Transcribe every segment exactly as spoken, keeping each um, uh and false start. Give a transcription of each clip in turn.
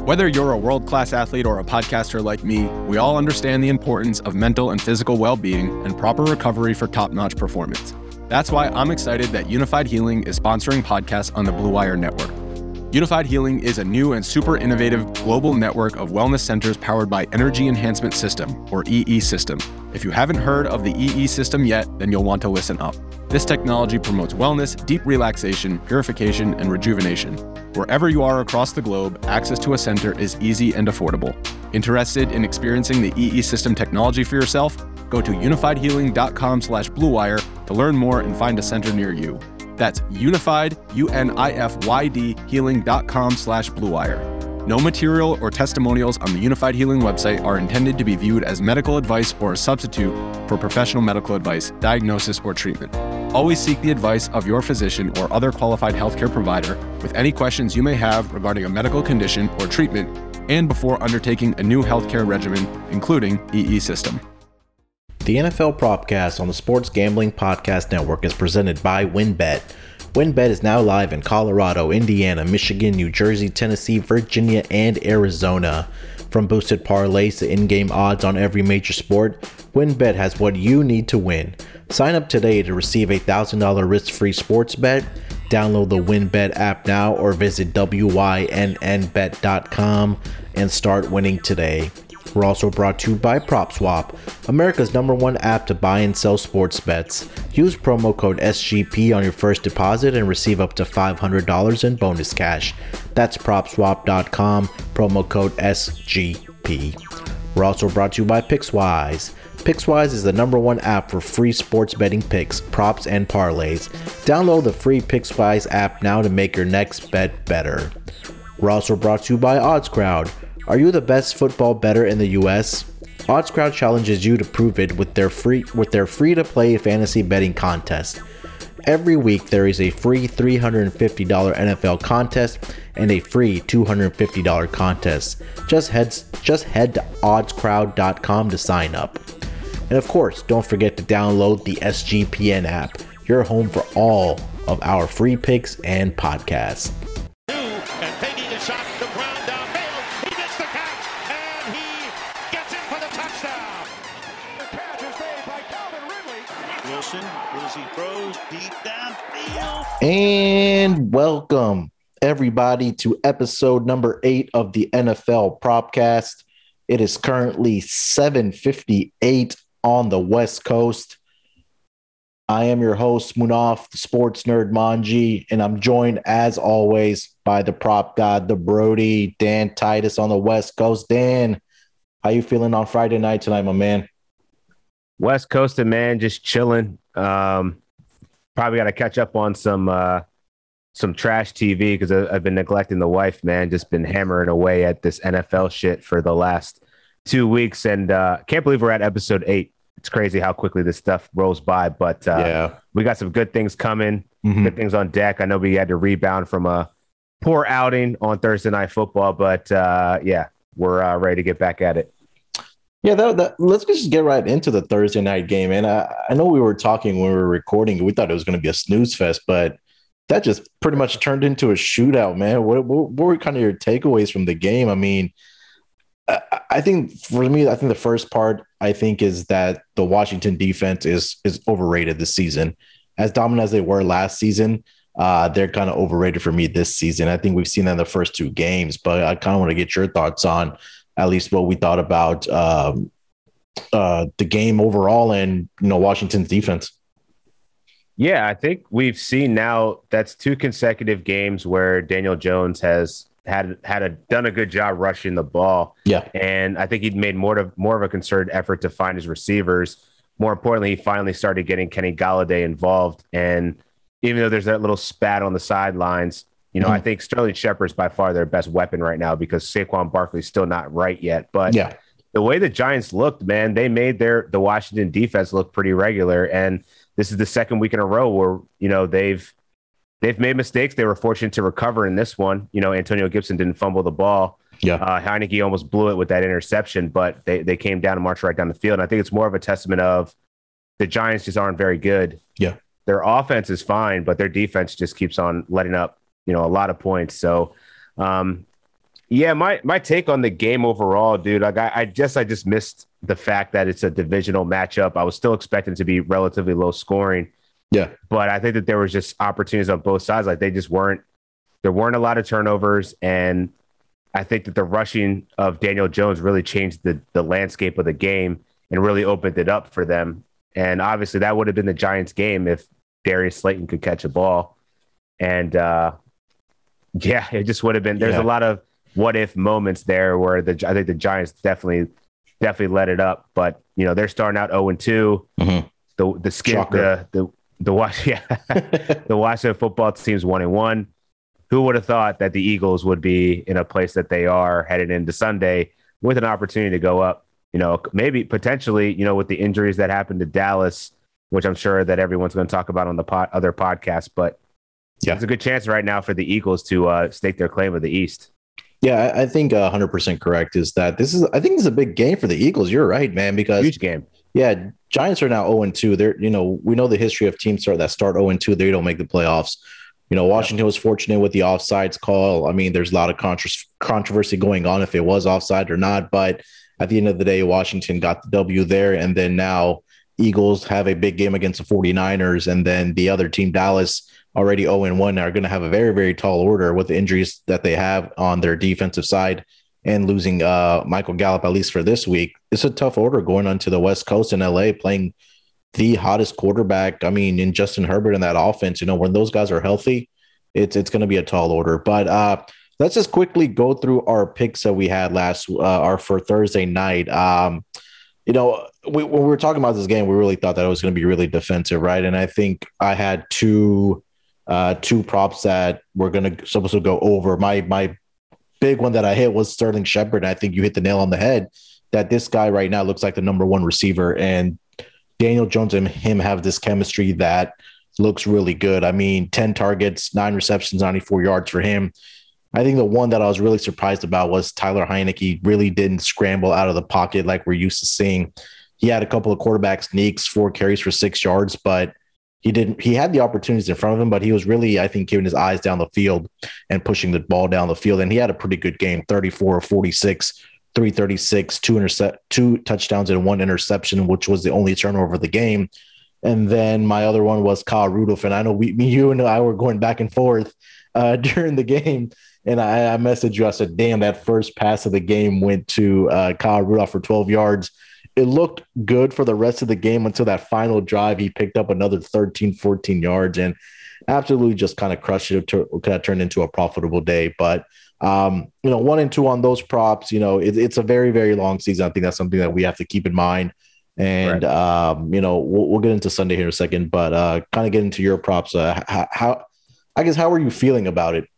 Whether you're a world-class athlete or a podcaster like me, we all understand the importance of mental and physical well-being and proper recovery for top-notch performance. That's why I'm excited that Unified Healing is sponsoring podcasts on the Blue Wire Network. Unified Healing is a new and super innovative global network of wellness centers powered by Energy Enhancement System, or E E System. If you haven't heard of the E E System yet, then you'll want to listen up. This technology promotes wellness, deep relaxation, purification, and rejuvenation. Wherever you are across the globe, access to a center is easy and affordable. Interested in experiencing the E E System technology for yourself? Go to unified healing dot com slash blue wire to learn more and find a center near you. That's unified, U N I F Y D, healing dot com slash blue wire. No material or testimonials on the Unified Healing website are intended to be viewed as medical advice or a substitute for professional medical advice, diagnosis, or treatment. Always seek the advice of your physician or other qualified healthcare provider with any questions you may have regarding a medical condition or treatment and before undertaking a new healthcare regimen, including E E System. The N F L Propcast on the Sports Gambling Podcast Network is presented by WynnBET. WynnBET is now live in Colorado, Indiana, Michigan, New Jersey, Tennessee, Virginia, and Arizona. From boosted parlays to in-game odds on every major sport, WynnBET has what you need to win. Sign up today to receive a one thousand dollars risk-free sports bet. Download the WynnBET app now or visit W Y N N bet dot com and start winning today. We're also brought to you by PropSwap, America's number one app to buy and sell sports bets. Use promo code S G P on your first deposit and receive up to five hundred dollars in bonus cash. That's prop swap dot com, promo code S G P. We're also brought to you by Pickswise. Pickswise is the number one app for free sports betting picks, props, and parlays. Download the free Pickswise app now to make your next bet better. We're also brought to you by OddsCrowd. Are you the best football bettor in the U S? OddsCrowd challenges you to prove it with their free with their free-to-play fantasy betting contest. Every week there is a free three hundred fifty dollars N F L contest and a free two hundred fifty dollars contest. Just head just head to odds crowd dot com to sign up. And of course, don't forget to download the S G P N app, your home for all of our free picks and podcasts. And welcome everybody to episode number eight of the N F L Propcast. It is currently seven fifty-eight on the West Coast. I am your host, Munaf, the sports nerd Manji, and I'm joined as always by the prop god, the Brody, Dan Titus on the West Coast. Dan, how you feeling on Friday night tonight, my man? West Coastin', man, just chilling. Um, probably got to catch up on some uh, some trash T V because I've been neglecting the wife, man. Just been hammering away at this N F L shit for the last two weeks, and uh, can't believe we're at episode eight. It's crazy how quickly this stuff rolls by, but uh, yeah, we got some good things coming, mm-hmm. good things on deck. I know we had to rebound from a poor outing on Thursday Night Football, but uh, yeah, we're uh, ready to get back at it. Yeah, that, that, let's just get right into the Thursday night game. And I, I know we were talking when we were recording, we thought it was going to be a snooze fest, but that just pretty much turned into a shootout, man. What, what, what were kind of your takeaways from the game? I mean, I, I think for me, I think the first part, I think, is that the Washington defense is is overrated this season. As dominant as they were last season, uh, they're kind of overrated for me this season. I think we've seen that in the first two games, but I kind of want to get your thoughts on at least what we thought about um, uh, the game overall and, you know, Washington's defense. Yeah, I think we've seen now that's two consecutive games where Daniel Jones has had had a done a good job rushing the ball. Yeah. And I think he'd made more of more of a concerted effort to find his receivers. More importantly, he finally started getting Kenny Golladay involved. And even though there's that little spat on the sidelines, you know, mm-hmm. I think Sterling Shepard's by far their best weapon right now because Saquon Barkley's still not right yet. But yeah, the way the Giants looked, man, they made their the Washington defense look pretty regular. And this is the second week in a row where, you know, they've they've made mistakes. They were fortunate to recover in this one. You know, Antonio Gibson didn't fumble the ball. Yeah. Uh, Heineke almost blew it with that interception, but they, they came down and marched right down the field. And I think it's more of a testament of the Giants just aren't very good. Yeah. Their offense is fine, but their defense just keeps on letting up, you know, a lot of points. So, um, Yeah, my my take on the game overall, dude. Like I, I guess I just missed the fact that it's a divisional matchup. I was still expecting it to be relatively low scoring. Yeah. But I think that there was just opportunities on both sides. Like they just weren't there weren't a lot of turnovers. And I think that the rushing of Daniel Jones really changed the the landscape of the game and really opened it up for them. And obviously that would have been the Giants game if Darius Slayton could catch a ball. And uh, yeah, it just would have been there's Yeah. a lot of what if moments there where the I think the Giants definitely definitely let it up. But you know, they're starting out oh and two. Mm-hmm. The the skin the the the watch yeah the Washington football team's one and one. Who would have thought that the Eagles would be in a place that they are headed into Sunday with an opportunity to go up? You know, maybe potentially, you know, with the injuries that happened to Dallas, which I'm sure that everyone's going to talk about on the pod, other podcasts, but yeah, it's a good chance right now for the Eagles to uh, stake their claim of the East. Yeah, I think uh, one hundred percent correct is that this is, I think this is a big game for the Eagles. You're right, man, because huge game. Yeah, Giants are now oh and two. They're, you know, we know the history of teams start that start oh and two, they don't make the playoffs. You know, Washington was fortunate with the offsides call. I mean, there's a lot of contra- controversy going on if it was offside or not, but at the end of the day, Washington got the W there. And then now Eagles have a big game against the 49ers. And then the other team, Dallas, already oh and one, are going to have a very, very tall order with the injuries that they have on their defensive side and losing uh, Michael Gallup, at least for this week. It's a tough order going onto the West Coast in L A, playing the hottest quarterback. I mean, in Justin Herbert in that offense, you know, when those guys are healthy, it's it's going to be a tall order. But uh, let's just quickly go through our picks that we had last, uh, our for Thursday night. Um, you know, we, when we were talking about this game, we really thought that it was going to be really defensive, right? And I think I had two uh, two props that were going to supposed to go over. My my big one that I hit was Sterling Shepard. And I think you hit the nail on the head that this guy right now looks like the number one receiver, and Daniel Jones and him have this chemistry that looks really good. I mean, ten targets, nine receptions, ninety-four yards for him. I think the one that I was really surprised about was Tyler Heineke really didn't scramble out of the pocket like we're used to seeing. He had a couple of quarterback sneaks, four carries for six yards, but he didn't. He had the opportunities in front of him, but he was really, I think, giving his eyes down the field and pushing the ball down the field. And he had a pretty good game, thirty-four of forty-six, three thirty-six, two intercept, two touchdowns and one interception, which was the only turnover of the game. And then my other one was Kyle Rudolph. And I know we, me, you and I were going back and forth uh, during the game. And I, I messaged you. I said, damn, that first pass of the game went to uh, Kyle Rudolph for twelve yards. It looked good for the rest of the game until that final drive. He picked up another thirteen, fourteen yards and absolutely just kind of crushed it. To, could have turned into a profitable day. But, um, you know, one and two on those props, you know, it, it's a very, very long season. I think that's something that we have to keep in mind. And, right. um, you know, we'll, we'll get into Sunday here in a second, but uh, kind of get into your props. Uh, how, how, I guess, how are you feeling about it?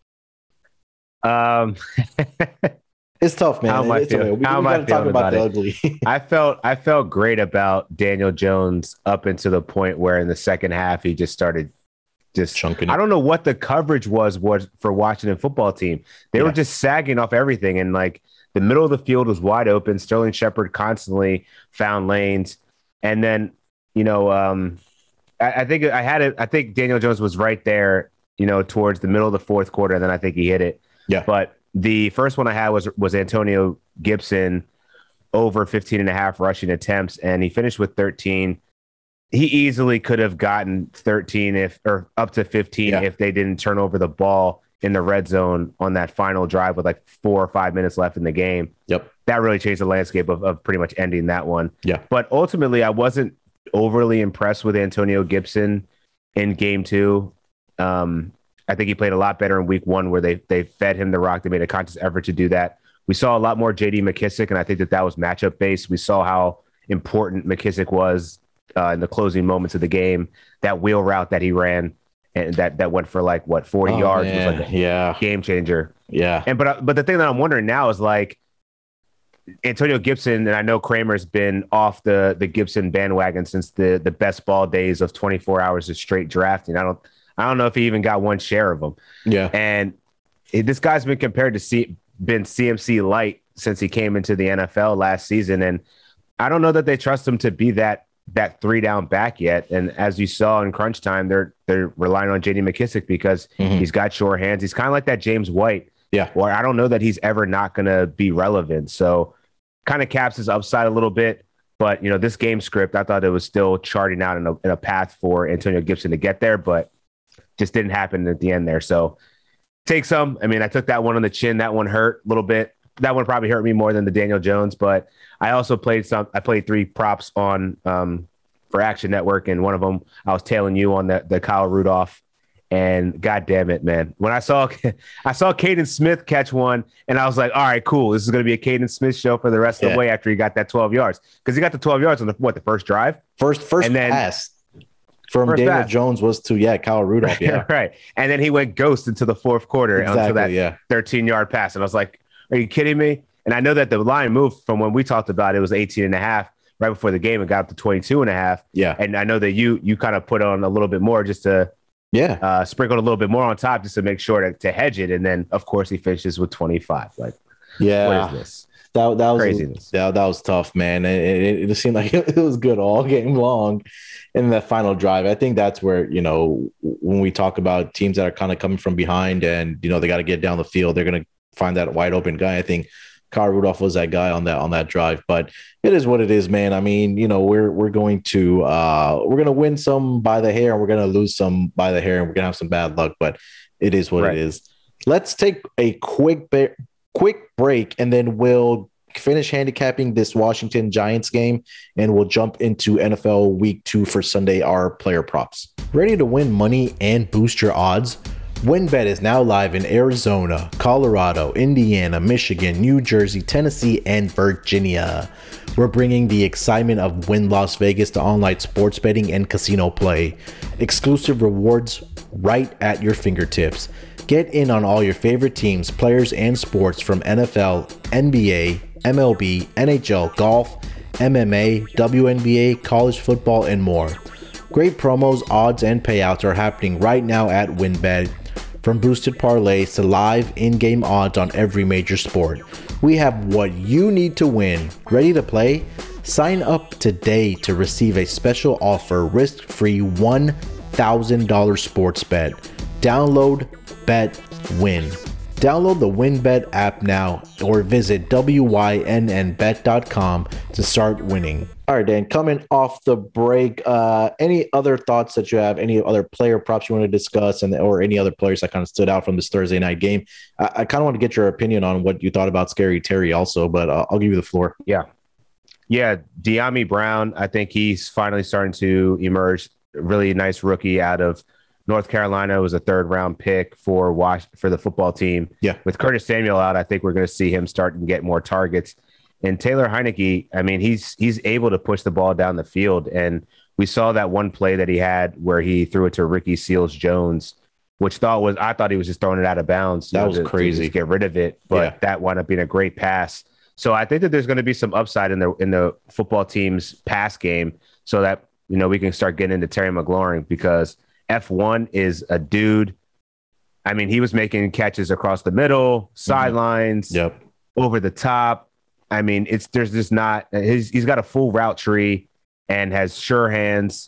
Um, it's tough, man. How am I it's feeling? okay. We, how we am I talk feeling about, about the it? ugly. I felt, I felt great about Daniel Jones up until the point where in the second half, he just started just chunking. I don't know what the coverage was, was for Washington football team. They yeah. were just sagging off everything. And like, the middle of the field was wide open. Sterling Shepard constantly found lanes. And then, you know, um, I, I think I had it. I think Daniel Jones was right there, you know, towards the middle of the fourth quarter. And then I think he hit it. Yeah. But the first one I had was, was Antonio Gibson over fifteen and a half rushing attempts. And he finished with thirteen. He easily could have gotten thirteen if, or up to fifteen yeah. if they didn't turn over the ball in the red zone on that final drive with like four or five minutes left in the game. Yep. That really changed the landscape of, of pretty much ending that one. Yeah. But ultimately, I wasn't overly impressed with Antonio Gibson in game two. Um, I think he played a lot better in week one where they they fed him the rock. They made a conscious effort to do that. We saw a lot more J D McKissick, and I think that that was matchup based. We saw how important McKissick was uh, in the closing moments of the game. That wheel route that he ran, and that that went for like what forty oh, yards man. was like a yeah. game changer. Yeah. And but but the thing that I'm wondering now is like Antonio Gibson, and I know Kramer's been off the the Gibson bandwagon since the the best ball days of twenty-four hours of straight drafting. I don't I don't know if he even got one share of them. Yeah. And it, this guy's been compared to C, been C M C light since he came into the N F L last season, and I don't know that they trust him to be that that three down back yet. And as you saw in crunch time, they're they're relying on J D McKissick because mm-hmm. he's got sure hands. He's kind of like that James White Yeah. Or I don't know that he's ever not going to be relevant. So kind of caps his upside a little bit. But, you know, this game script, I thought it was still charting out in a, in a path for Antonio Gibson to get there, but just didn't happen at the end there. So take some. I mean, I took that one on the chin. That one hurt a little bit. That one probably hurt me more than the Daniel Jones, but I also played some, I played three props on um, for Action Network. And one of them, I was tailing you on the, the Kyle Rudolph. And God damn it, man. When I saw I saw Caden Smith catch one, and I was like, all right, cool. This is going to be a Caden Smith show for the rest yeah. of the way after he got that twelve yards. Because he got the twelve yards on the what, the first drive? First first and then, pass from first Daniel pass. Jones was to, yeah, Kyle Rudolph. Yeah. Right. And then he went ghost into the fourth quarter exactly, onto that yeah. thirteen-yard pass. And I was like, are you kidding me? And I know that the line moved from when we talked about it, it was eighteen and a half right before the game. It got up to twenty-two and a half. Yeah. And I know that you you kind of put on a little bit more just to – Yeah, uh, sprinkled a little bit more on top just to make sure to, to hedge it, and then of course he finishes with twenty-five. Like, yeah, what is this? That that was craziness. That, that was tough, man. It, it, it seemed like it was good all game long. In that final drive, I think that's where, you know, when we talk about teams that are kind of coming from behind and, you know, they got to get down the field, they're going to find that wide open guy. I think Kyle Rudolph was that guy on that on that drive, but it is what it is, man. I mean, you know, we're we're going to uh, we're going to win some by the hair, and we're going to lose some by the hair, and we're going to have some bad luck. But it is what right. it is. Let's take a quick ba- quick break, and then we'll finish handicapping this Washington Giants game, and we'll jump into N F L Week Two for Sunday. Our player props. Ready to win money and boost your odds? WynnBET is now live in Arizona, Colorado, Indiana, Michigan, New Jersey, Tennessee, and Virginia. We're bringing the excitement of Wynn Las Vegas to online sports betting and casino play. Exclusive rewards right at your fingertips. Get in on all your favorite teams, players, and sports from N F L, N B A, M L B, N H L, golf, M M A, W N B A, college football, and more. Great promos, odds, and payouts are happening right now at WynnBET. From boosted parlays to live in-game odds on every major sport, we have what you need to win. Ready to play? Sign up today to receive a special offer, risk-free one thousand dollars sports bet. Download, bet, win. Download the WynnBET app now or visit W Y N N bet dot com to start winning. All right, Dan, coming off the break, uh, any other thoughts that you have, any other player props you want to discuss, and or any other players that kind of stood out from this Thursday night game? I, I kind of want to get your opinion on what you thought about Scary Terry also, but uh, I'll give you the floor. Yeah. Yeah, De'Ami Brown, I think he's finally starting to emerge. Really nice rookie out of North Carolina. Was a third round pick for Wash for the football team. Yeah. With Curtis Samuel out, I think we're going to see him start and get more targets. And Taylor Heineke, I mean, he's he's able to push the ball down the field. And we saw that one play that he had where he threw it to Ricky Seals-Jones, which thought was I thought he was just throwing it out of bounds. That know, was to, crazy. To get rid of it, but yeah. that wound up being a great pass. So I think that there's going to be some upside in the in the football team's pass game, so that you know we can start getting into Terry McLaurin, because F one is a dude. I mean, he was making catches across the middle, sidelines, mm-hmm. yep. over the top. I mean, it's there's just not he's he's got a full route tree and has sure hands.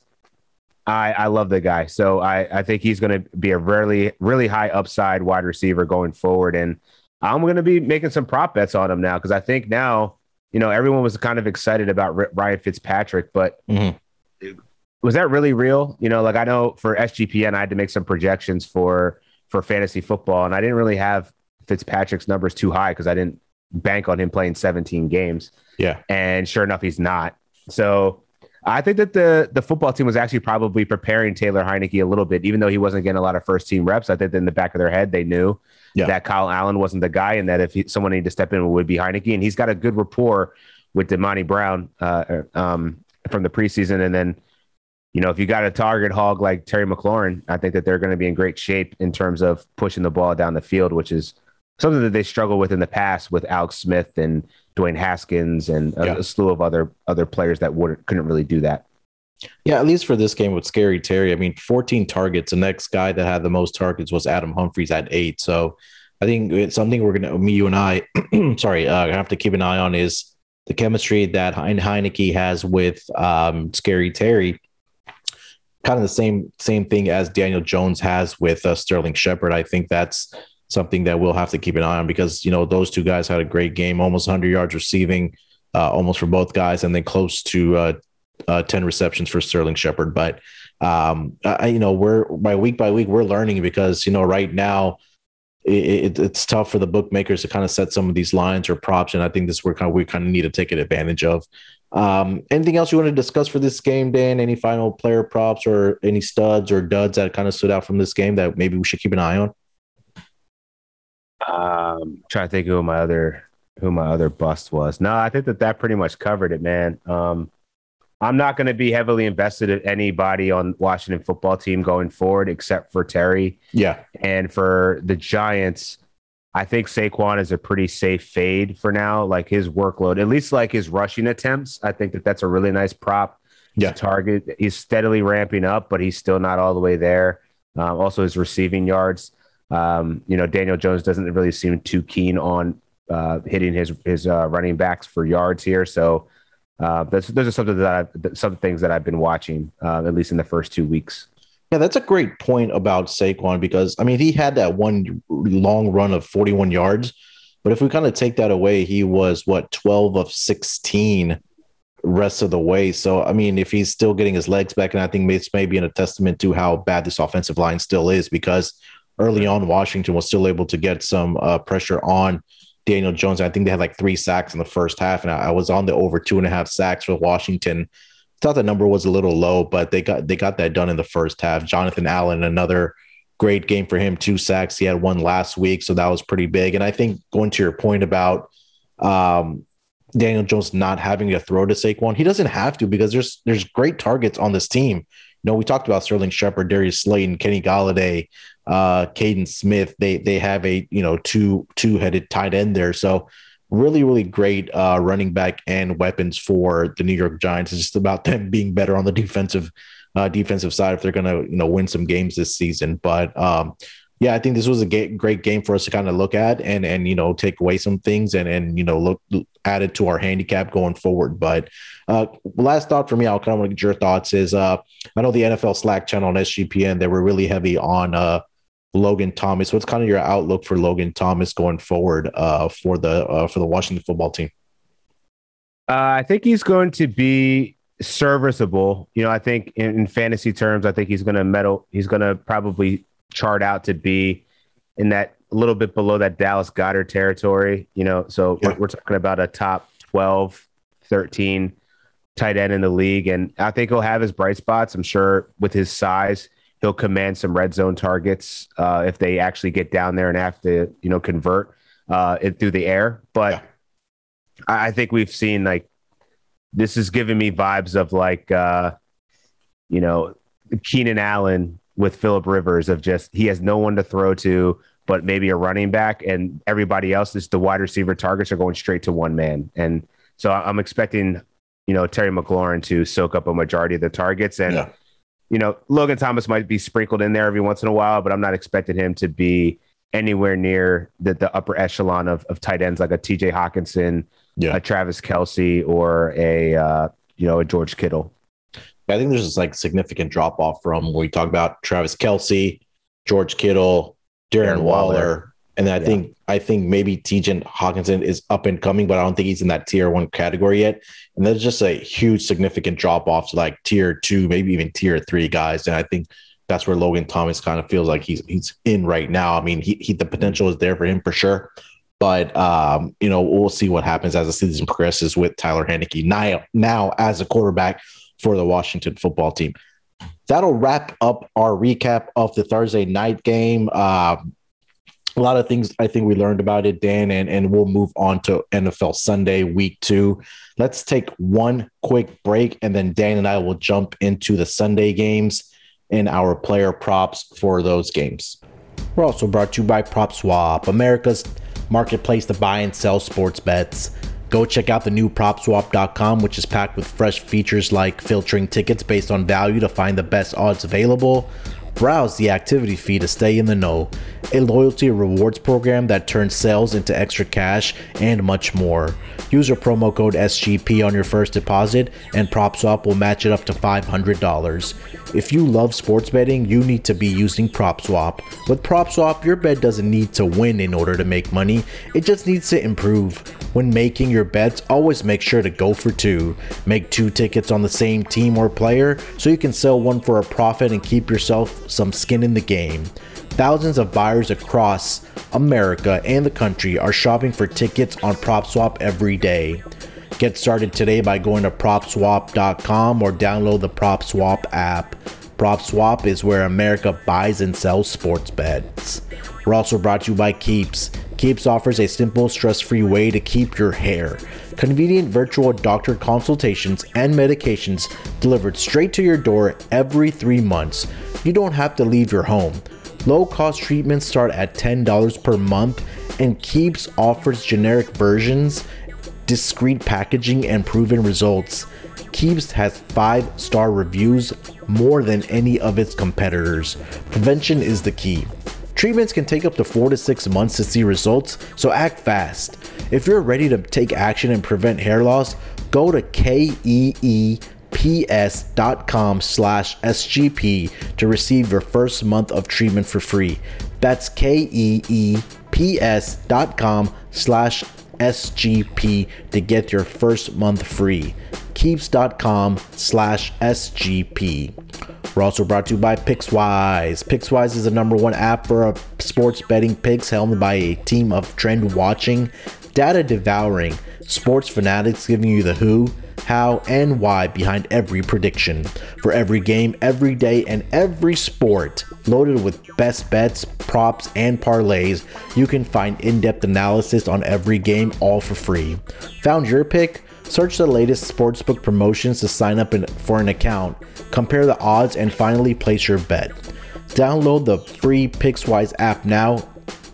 I I love the guy, so I I think he's going to be a really really high upside wide receiver going forward, and I'm going to be making some prop bets on him now, because I think now you know everyone was kind of excited about Ryan Fitzpatrick, but mm-hmm. was that really real? You know, like I know for S G P N I had to make some projections for for fantasy football, and I didn't really have Fitzpatrick's numbers too high because I didn't bank on him playing seventeen games. Yeah. And sure enough, he's not. So I think that the the football team was actually probably preparing Taylor Heineke a little bit, even though he wasn't getting a lot of first team reps. I think that in the back of their head, they knew yeah. that Kyle Allen wasn't the guy, and that if he, someone needed to step in, it would be Heineke. And he's got a good rapport with De'Ami Brown uh, um, from the preseason. And then, you know, if you got a target hog like Terry McLaurin, I think that they're going to be in great shape in terms of pushing the ball down the field, which is something that they struggled with in the past with Alex Smith and Dwayne Haskins and a, yeah. a slew of other other players that wouldn't couldn't really do that. Yeah, at least for this game with Scary Terry, I mean, fourteen targets. The next guy that had the most targets was Adam Humphries at eight. So I think it's something we're going to, me, you and I, sorry, uh, have to keep an eye on is the chemistry that Heineke has with um, Scary Terry. Kind of the same same thing as Daniel Jones has with uh, Sterling Shepard. I think that's something that we'll have to keep an eye on because, you know, those two guys had a great game, almost one hundred yards receiving, uh, almost for both guys, and then close to uh, uh, ten receptions for Sterling Shepard. But, um, I, you know, we're by week by week, we're learning because, you know, right now, It, it, it's tough for the bookmakers to kind of set some of these lines or props, and I think this is where kind of, we kind of need to take advantage of. Um, anything else you want to discuss for this game, Dan? Any final player props or any studs or duds that kind of stood out from this game that maybe we should keep an eye on? Um, trying to think who my other who my other bust was. No, I think that that pretty much covered it, man. Um, I'm not going to be heavily invested in anybody on Washington football team going forward, except for Terry. Yeah. And for the Giants, I think Saquon is a pretty safe fade for now. Like his workload, at least like his rushing attempts, I think that that's a really nice prop. Yeah. Target. He's steadily ramping up, but he's still not all the way there. Um, also his receiving yards. Um, you know, Daniel Jones doesn't really seem too keen on uh, hitting his, his uh, running backs for yards here. So, Uh, that's, those are something that I've, some things that I've been watching, uh, at least in the first two weeks. Yeah, that's a great point about Saquon because, I mean, he had that one long run of forty-one yards, but if we kind of take that away, he was, what, twelve of sixteen rest of the way. So, I mean, if he's still getting his legs back, and I think it's maybe a testament to how bad this offensive line still is because early on, Washington was still able to get some uh, pressure on Daniel Jones. I think they had like three sacks in the first half, and I, I was on the over two and a half sacks for Washington. Thought the number was a little low, but they got they got that done in the first half. Jonathan Allen, another great game for him, two sacks. He had one last week, so that was pretty big. And I think going to your point about um, Daniel Jones not having to throw to Saquon, he doesn't have to because there's there's great targets on this team. You know, we talked about Sterling Shepard, Darius Slayton, Kenny Golladay, uh, Caden Smith. They they have a you know two two headed tight end there. So really really great uh, running back and weapons for the New York Giants. It's just about them being better on the defensive uh, defensive side if they're going to you know win some games this season. But um, yeah, I think this was a ga- great game for us to kind of look at and and you know take away some things and and you know look add it to our handicap going forward. But uh, last thought for me, I'll kind of want to get your thoughts is uh, I know the N F L Slack channel on S G P N, they were really heavy on uh, Logan Thomas. What's kind of your outlook for Logan Thomas going forward uh, for the uh, for the Washington football team? Uh, I think he's going to be serviceable. You know, I think in, in fantasy terms, I think he's going to medal. He's going to probably chart out to be in that a little bit below that Dallas Goedert territory. You know, so yeah. we're, we're talking about a top twelve, thirteen tight end in the league, and I think he'll have his bright spots. I'm sure with his size, he'll command some red zone targets uh, if they actually get down there and have to, you know, convert uh, it through the air. But yeah. I think we've seen like this is giving me vibes of like, uh, you know, Keenan Allen with Phillip Rivers of just he has no one to throw to, but maybe a running back, and everybody else is the wide receiver targets are going straight to one man. And so I'm expecting, you know, Terry McLaurin to soak up a majority of the targets. And, yeah. you know, Logan Thomas might be sprinkled in there every once in a while, but I'm not expecting him to be anywhere near the, the upper echelon of, of tight ends like a T J Hawkinson, yeah. a Travis Kelce, or a, uh, you know, a George Kittle. I think there's this like significant drop off from when we talk about Travis Kelce, George Kittle, Darren, Darren Waller. Waller. And I yeah. think I think maybe T J Hawkinson is up and coming, but I don't think he's in that tier one category yet. And there's just a huge significant drop off to like tier two, maybe even tier three guys. And I think that's where Logan Thomas kind of feels like he's he's in right now. I mean, he, he the potential is there for him for sure. But, um, you know, we'll see what happens as the season progresses with Tyler Heinicke now, now as a quarterback for the Washington football team. That'll wrap up our recap of the Thursday night game. Um, a lot of things I think we learned about it, Dan, and, and we'll move on to N F L Sunday week two. Let's take one quick break, and then Dan and I will jump into the Sunday games and our player props for those games. We're also brought to you by PropSwap, America's marketplace to buy and sell sports bets. Go check out the new prop swap dot com, which is packed with fresh features like filtering tickets based on value to find the best odds available, Browse the activity feed to stay in the know, a loyalty rewards program that turns sales into extra cash, and much more. Use your promo code S G P on your first deposit, and PropSwap will match it up to five hundred dollars. If you love sports betting, you need to be using PropSwap. With PropSwap, your bet doesn't need to win in order to make money, it just needs to improve. When making your bets, always make sure to go for two. Make two tickets on the same team or player so you can sell one for a profit and keep yourself some skin in the game. Thousands of buyers across America and the country are shopping for tickets on PropSwap every day. Get started today by going to prop swap dot com or download the PropSwap app. PropSwap is where America buys and sells sports bets. We're also brought to you by Keeps. Keeps offers a simple, stress-free way to keep your hair. Convenient virtual doctor consultations and medications delivered straight to your door every three months. You don't have to leave your home. Low-cost treatments start at ten dollars per month, and Keeps offers generic versions, discreet packaging, and proven results. Keeps has five-star reviews, more than any of its competitors. Prevention is the key. Treatments can take up to four to six months to see results, so act fast. If you're ready to take action and prevent hair loss, go to keeps dot com slash S G P to receive your first month of treatment for free. That's keeps dot com slash S G P to get your first month free. keeps dot com slash S G P. We're also brought to you by Pickswise. Pickswise is the number one app for sports betting picks, helmed by a team of trend-watching, data-devouring sports fanatics giving you the who, how, and why behind every prediction. For every game, every day, and every sport, loaded with best bets, props, and parlays, you can find in-depth analysis on every game, all for free. Found your pick? Search the latest sportsbook promotions to sign up in, for an account, compare the odds, and finally place your bet. Download the free Pickswise app now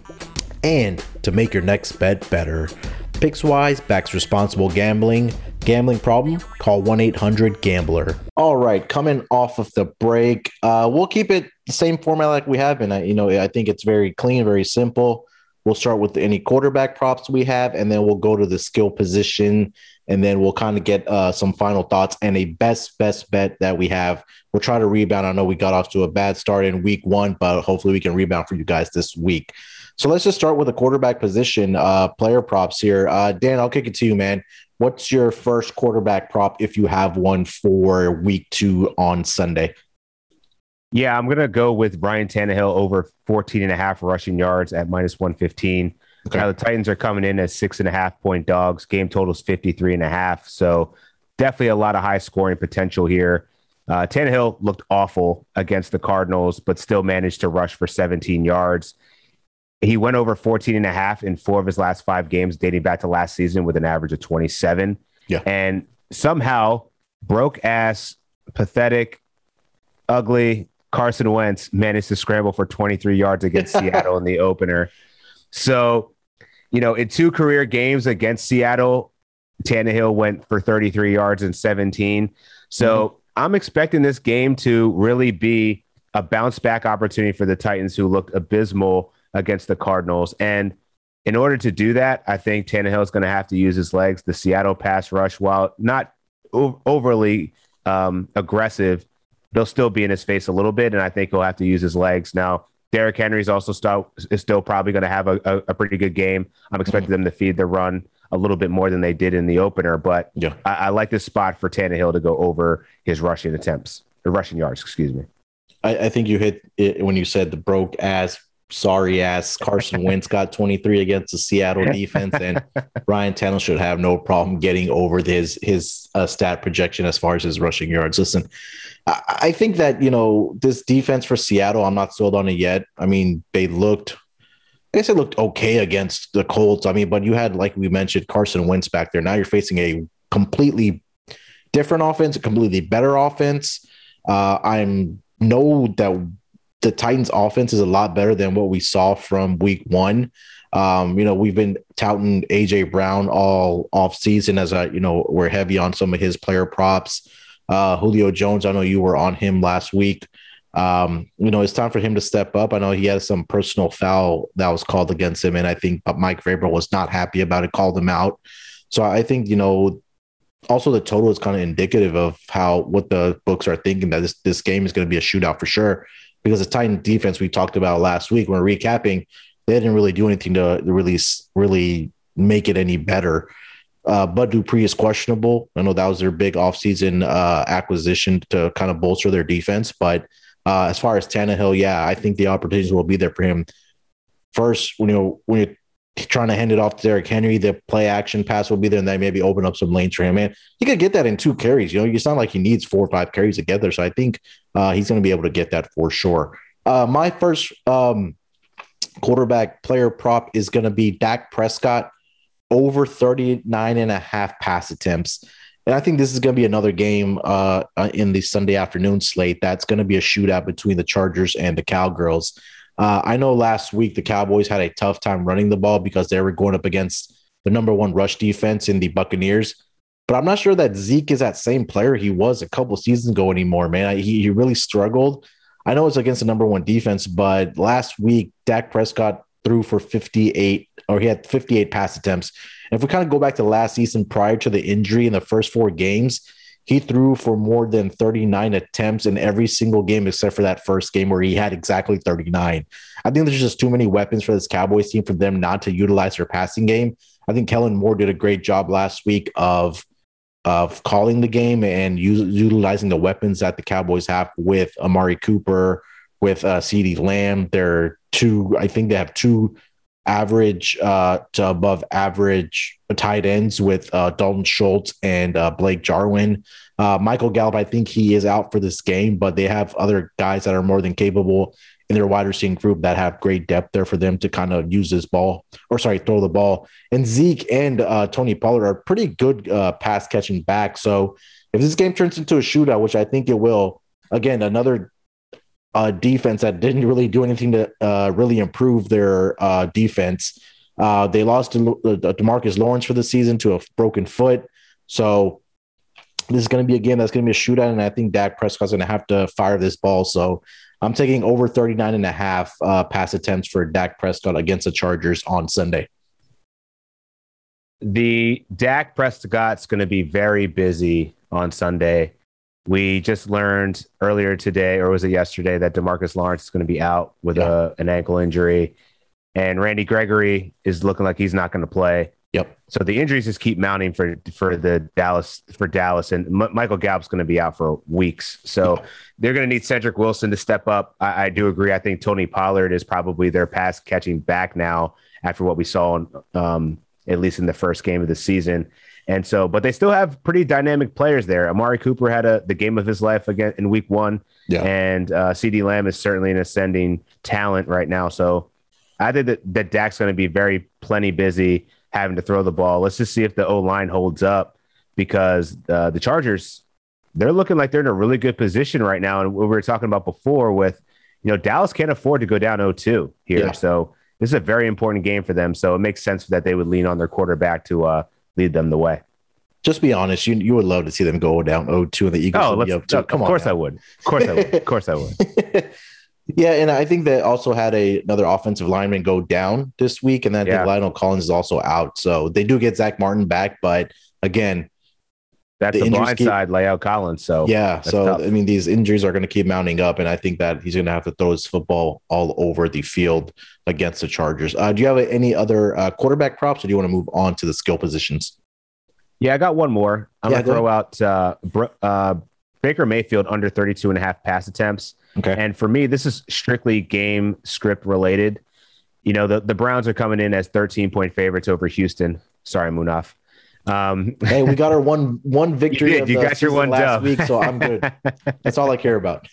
and to make your next bet better. Pickswise backs responsible gambling. Gambling problem? Call one eight hundred gambler. All right, coming off of the break, uh, we'll keep it the same format like we have been. I, you know, I think it's very clean, very simple. We'll start with any quarterback props we have, and then we'll go to the skill position, and then we'll kind of get uh, some final thoughts and a best, best bet that we have. We'll try to rebound. I know we got off to a bad start in week one, but hopefully we can rebound for you guys this week. So let's just start with the quarterback position, uh, player props here. Uh, Dan, I'll kick it to you, man. What's your first quarterback prop if you have one for week two on Sunday? Yeah, I'm going to go with Ryan Tannehill over fourteen and a half rushing yards at minus one fifteen. Okay. Now the Titans are coming in as six and a half point dogs. Game total is fifty-three and a half. So definitely a lot of high scoring potential here. Uh, Tannehill looked awful against the Cardinals, but still managed to rush for seventeen yards. He went over fourteen and a half in four of his last five games, dating back to last season with an average of twenty-seven. Yeah. And somehow broke ass, pathetic, ugly Carson Wentz managed to scramble for twenty-three yards against Seattle in the opener. So, you know, in two career games against Seattle, Tannehill went for thirty-three yards and seventeen. So mm-hmm. I'm expecting this game to really be a bounce back opportunity for the Titans, who looked abysmal against the Cardinals. And in order to do that, I think Tannehill is going to have to use his legs. The Seattle pass rush, while not o- overly um, aggressive, they'll still be in his face a little bit, and I think he'll have to use his legs. Now, Derrick Henry's also still, is still probably going to have a, a, a pretty good game. I'm expecting mm-hmm. them to feed the run a little bit more than they did in the opener, but yeah. I, I like this spot for Tannehill to go over his rushing attempts, or rushing yards, excuse me. I, I think you hit it when you said the broke ass, sorry ass Carson Wentz got twenty-three against the Seattle defense, and Ryan Tannehill should have no problem getting over his his uh, stat projection as far as his rushing yards. Listen, I, I think that, you know, this defense for Seattle, I'm not sold on it yet. I mean, they looked, I guess it looked okay against the Colts. I mean, but you had, like we mentioned, Carson Wentz back there. Now you're facing a completely different offense, a completely better offense. Uh, I'm know that the Titans offense is a lot better than what we saw from week one. Um, you know, we've been touting A J Brown all off season as a, you know, we're heavy on some of his player props. Uh, Julio Jones, I know you were on him last week. Um, you know, it's time for him to step up. I know he had some personal foul that was called against him, and I think Mike Vrabel was not happy about it, called him out. So I think, you know, also the total is kind of indicative of how what the books are thinking, that this, this game is going to be a shootout for sure, because the Titan defense we talked about last week when we're recapping, they didn't really do anything to really, really make it any better. Uh, Bud Dupree is questionable. I know that was their big offseason uh, acquisition to kind of bolster their defense. But uh, as far as Tannehill, yeah, I think the opportunities will be there for him. First, when, you know, when you're trying to hand it off to Derrick Henry, the play action pass will be there, and then maybe open up some lanes for him. Man, he could get that in two carries. You know, it's not like he needs four or five carries together. So I think uh, he's going to be able to get that for sure. Uh, my first um, quarterback player prop is going to be Dak Prescott over thirty-nine and a half pass attempts. And I think this is going to be another game uh, in the Sunday afternoon slate that's going to be a shootout between the Chargers and the Cowgirls. Uh, I know last week the Cowboys had a tough time running the ball because they were going up against the number one rush defense in the Buccaneers. But I'm not sure that Zeke is that same player he was a couple seasons ago anymore, man. He, he really struggled. I know it's against the number one defense, but last week, Dak Prescott threw for fifty-eight, or he had fifty-eight pass attempts. And if we kind of go back to last season prior to the injury in the first four games, he threw for more than thirty-nine attempts in every single game except for that first game where he had exactly thirty-nine. I think there's just too many weapons for this Cowboys team for them not to utilize their passing game. I think Kellen Moore did a great job last week of, of calling the game and u- utilizing the weapons that the Cowboys have with Amari Cooper, with uh, CeeDee Lamb. They're two, I think they have two average uh, to above average tight ends with uh, Dalton Schultz and uh, Blake Jarwin. Uh, Michael Gallup, I think he is out for this game, but they have other guys that are more than capable in their wide receiving group that have great depth there for them to kind of use this ball, or sorry, throw the ball. And Zeke and uh, Tony Pollard are pretty good uh, pass catching back. So if this game turns into a shootout, which I think it will, again, another Uh, defense that didn't really do anything to uh, really improve their uh, defense. Uh, they lost to uh, DeMarcus Lawrence for the season to a broken foot. So this is going to be a game that's going to be a shootout, and I think Dak Prescott's going to have to fire this ball. So I'm taking over thirty-nine and a half uh, pass attempts for Dak Prescott against the Chargers on Sunday. The Dak Prescott's going to be very busy on Sunday. We just learned earlier today, or was it yesterday, that DeMarcus Lawrence is going to be out with yeah. a, an ankle injury, and Randy Gregory is looking like he's not going to play. Yep. So the injuries just keep mounting for for the Dallas for Dallas, and M- Michael Gallup's going to be out for weeks. So yeah. they're going to need Cedric Wilson to step up. I, I do agree. I think Tony Pollard is probably their pass catching back now after what we saw, um, at least in the first game of the season. And so, but they still have pretty dynamic players there. Amari Cooper had a the game of his life again in week one. Yeah. And uh, CeeDee Lamb is certainly an ascending talent right now. So I think that, that Dak's going to be very plenty busy having to throw the ball. Let's just see if the O-line holds up, because uh, the Chargers, they're looking like they're in a really good position right now. And what we were talking about before with, you know, Dallas can't afford to go down oh two here. Yeah. So this is a very important game for them. So it makes sense that they would lean on their quarterback to uh, lead them the way. Just be honest, you you would love to see them go down oh two and the Eagles. Oh, let's, up Come of course I would. Of course I would. Of course I would. Yeah, and I think they also had a, another offensive lineman go down this week, and then I yeah. think Lionel Collins is also out. So they do get Zach Martin back, but again, that's the, the blind keep, side, La'el Collins. So yeah, so tough. I mean, these injuries are going to keep mounting up, and I think that he's going to have to throw his football all over the field against the Chargers. Uh, do you have any other uh, quarterback props, or do you want to move on to the skill positions? Yeah, I got one more. I'm yeah, going to throw out uh, uh, Baker Mayfield under thirty-two and a half pass attempts. Okay. And for me, this is strictly game script related. You know, the, the Browns are coming in as thirteen point favorites over Houston. Sorry, Munaf. Um, hey, we got our one one victory. You did. You got your one last dub. week, so I'm good. That's all I care about.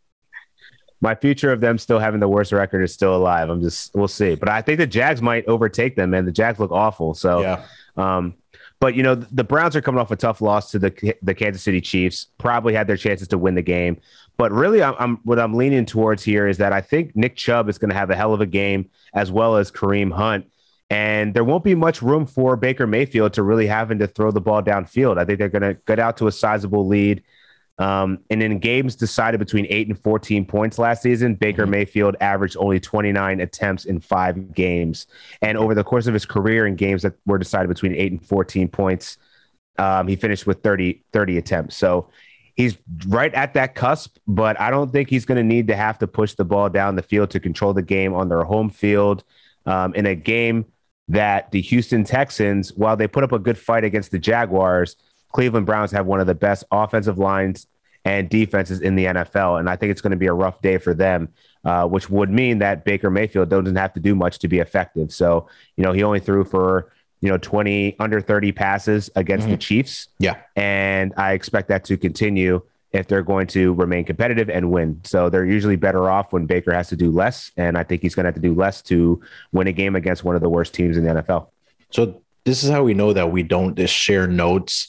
My future of them still having the worst record is still alive. I'm just, we'll see. But I think the Jags might overtake them, man. The Jags look awful. So, yeah. Um, but, you know, the Browns are coming off a tough loss to the the Kansas City Chiefs, probably had their chances to win the game. But really, I'm, I'm what I'm leaning towards here is that I think Nick Chubb is going to have a hell of a game, as well as Kareem Hunt. And there won't be much room for Baker Mayfield to really having to throw the ball downfield. I think they're going to get out to a sizable lead. Um, and in games decided between eight and fourteen points last season, Baker mm-hmm. Mayfield averaged only twenty-nine attempts in five games. And over the course of his career in games that were decided between eight and fourteen points, um, he finished with thirty, thirty attempts. So he's right at that cusp, but I don't think he's going to need to have to push the ball down the field to control the game on their home field um, in a game that the Houston Texans, while they put up a good fight against the Jaguars, Cleveland Browns have one of the best offensive lines and defenses in the N F L. And I think it's going to be a rough day for them, uh, which would mean that Baker Mayfield doesn't have to do much to be effective. So, you know, he only threw for, you know, twenty under thirty passes against mm-hmm. the Chiefs. Yeah. And I expect that to continue if they're going to remain competitive and win. So they're usually better off when Baker has to do less. And I think he's going to have to do less to win a game against one of the worst teams in the N F L. So this is how we know that we don't just share notes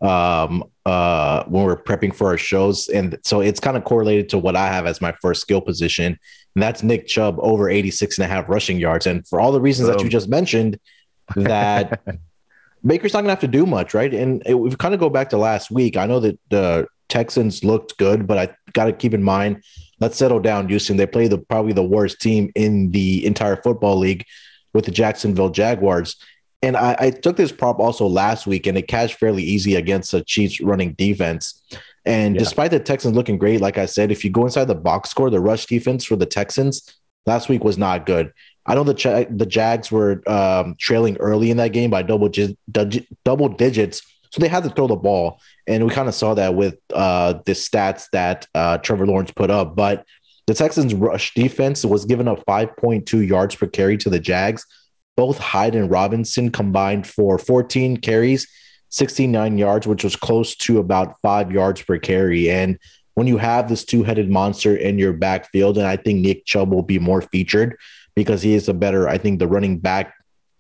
um uh when we're prepping for our shows, and so it's kind of correlated to what I have as my first skill position, and that's Nick Chubb over eighty-six and a half rushing yards. And for all the reasons Boom. that you just mentioned, that Baker's not gonna have to do much, right? And it, we kind of go back to last week. I know that the Texans looked good, but I got to keep in mind, let's settle down, Houston. They play the probably the worst team in the entire football league with the Jacksonville Jaguars. And I, I took this prop also last week, and it cashed fairly easy against the Chiefs running defense. And yeah. despite the Texans looking great, like I said, if you go inside the box score, the rush defense for the Texans last week was not good. I know the Ch- the Jags were um, trailing early in that game by double gi- double digits, so they had to throw the ball. And we kind of saw that with uh, the stats that uh, Trevor Lawrence put up. But the Texans' rush defense was giving up five point two yards per carry to the Jags. Both Hyde and Robinson combined for fourteen carries, sixty-nine yards, which was close to about five yards per carry. And when you have this two-headed monster in your backfield, and I think Nick Chubb will be more featured because he is a better, I think, the running back,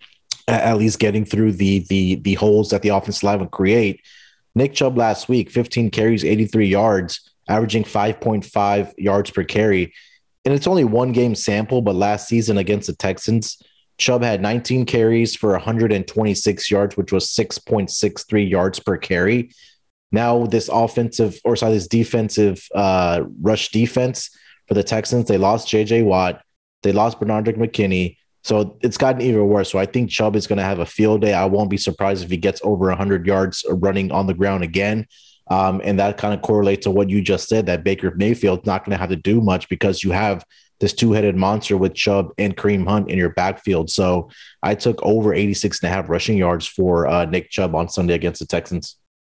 at least getting through the the the holes that the offensive line would create. Nick Chubb last week, fifteen carries, eighty-three yards, averaging five point five yards per carry. And it's only one game sample, but last season against the Texans, Chubb had nineteen carries for one hundred twenty-six yards, which was six point six three yards per carry. Now this offensive, or sorry, this defensive uh, rush defense for the Texans, they lost J J Watt. They lost Bernardrick McKinney. So it's gotten even worse. So I think Chubb is going to have a field day. I won't be surprised if he gets over one hundred yards running on the ground again. Um, and that kind of correlates to what you just said, that Baker Mayfield's not going to have to do much because you have this two-headed monster with Chubb and Kareem Hunt in your backfield. So I took over eighty-six and a half rushing yards for uh, Nick Chubb on Sunday against the Texans.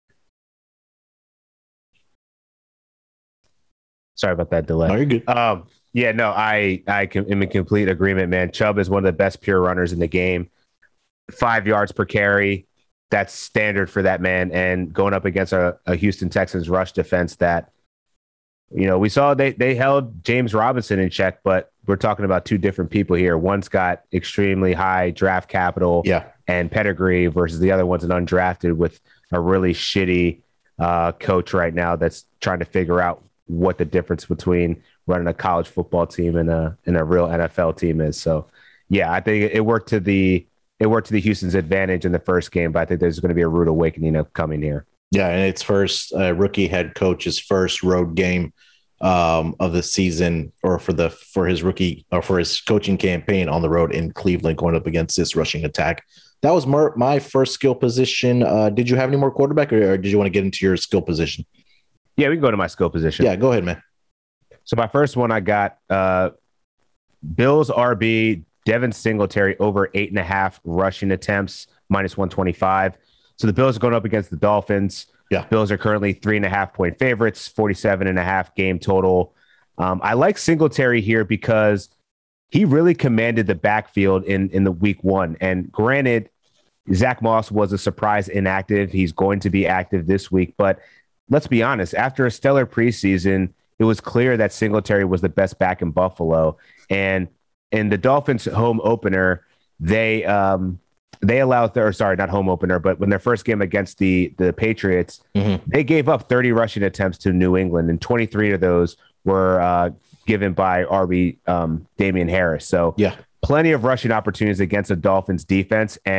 Sorry about that delay. No, you're good. Um, yeah, no, I, I can, am in complete agreement, man. Chubb is one of the best pure runners in the game. Five yards per carry. That's standard for that man. And going up against a, a Houston Texans rush defense that, you know, we saw they they held James Robinson in check, but we're talking about two different people here. One's got extremely high draft capital yeah. and pedigree versus the other one's an undrafted with a really shitty uh, coach right now that's trying to figure out what the difference between running a college football team and a and a real N F L team is. So, yeah, I think it worked to the it worked to the Houston's advantage in the first game, but I think there's going to be a rude awakening of coming here. Yeah, and it's first uh, rookie head coach's first road game um, of the season, or for the for his rookie or for his coaching campaign on the road in Cleveland, going up against this rushing attack. That was my, my first skill position. Uh, did you have any more quarterback, or, or did you want to get into your skill position? Yeah, we can go to my skill position. Yeah, go ahead, man. So my first one, I got uh, Bills R B Devin Singletary over eight and a half rushing attempts, minus one twenty-five. So the Bills are going up against the Dolphins. Yeah. Bills are currently three and a half point favorites, forty-seven and a half game total. Um, I like Singletary here because he really commanded the backfield in, in the week one. And granted, Zach Moss was a surprise inactive. He's going to be active this week. But let's be honest, after a stellar preseason, it was clear that Singletary was the best back in Buffalo. And in the Dolphins home opener, they um, they allowed their, sorry, not home opener, but when their first game against the, the Patriots, mm-hmm. they gave up thirty rushing attempts to New England, and twenty-three of those were uh, given by R B um, Damian Harris. So yeah, plenty of rushing opportunities against the Dolphins defense. And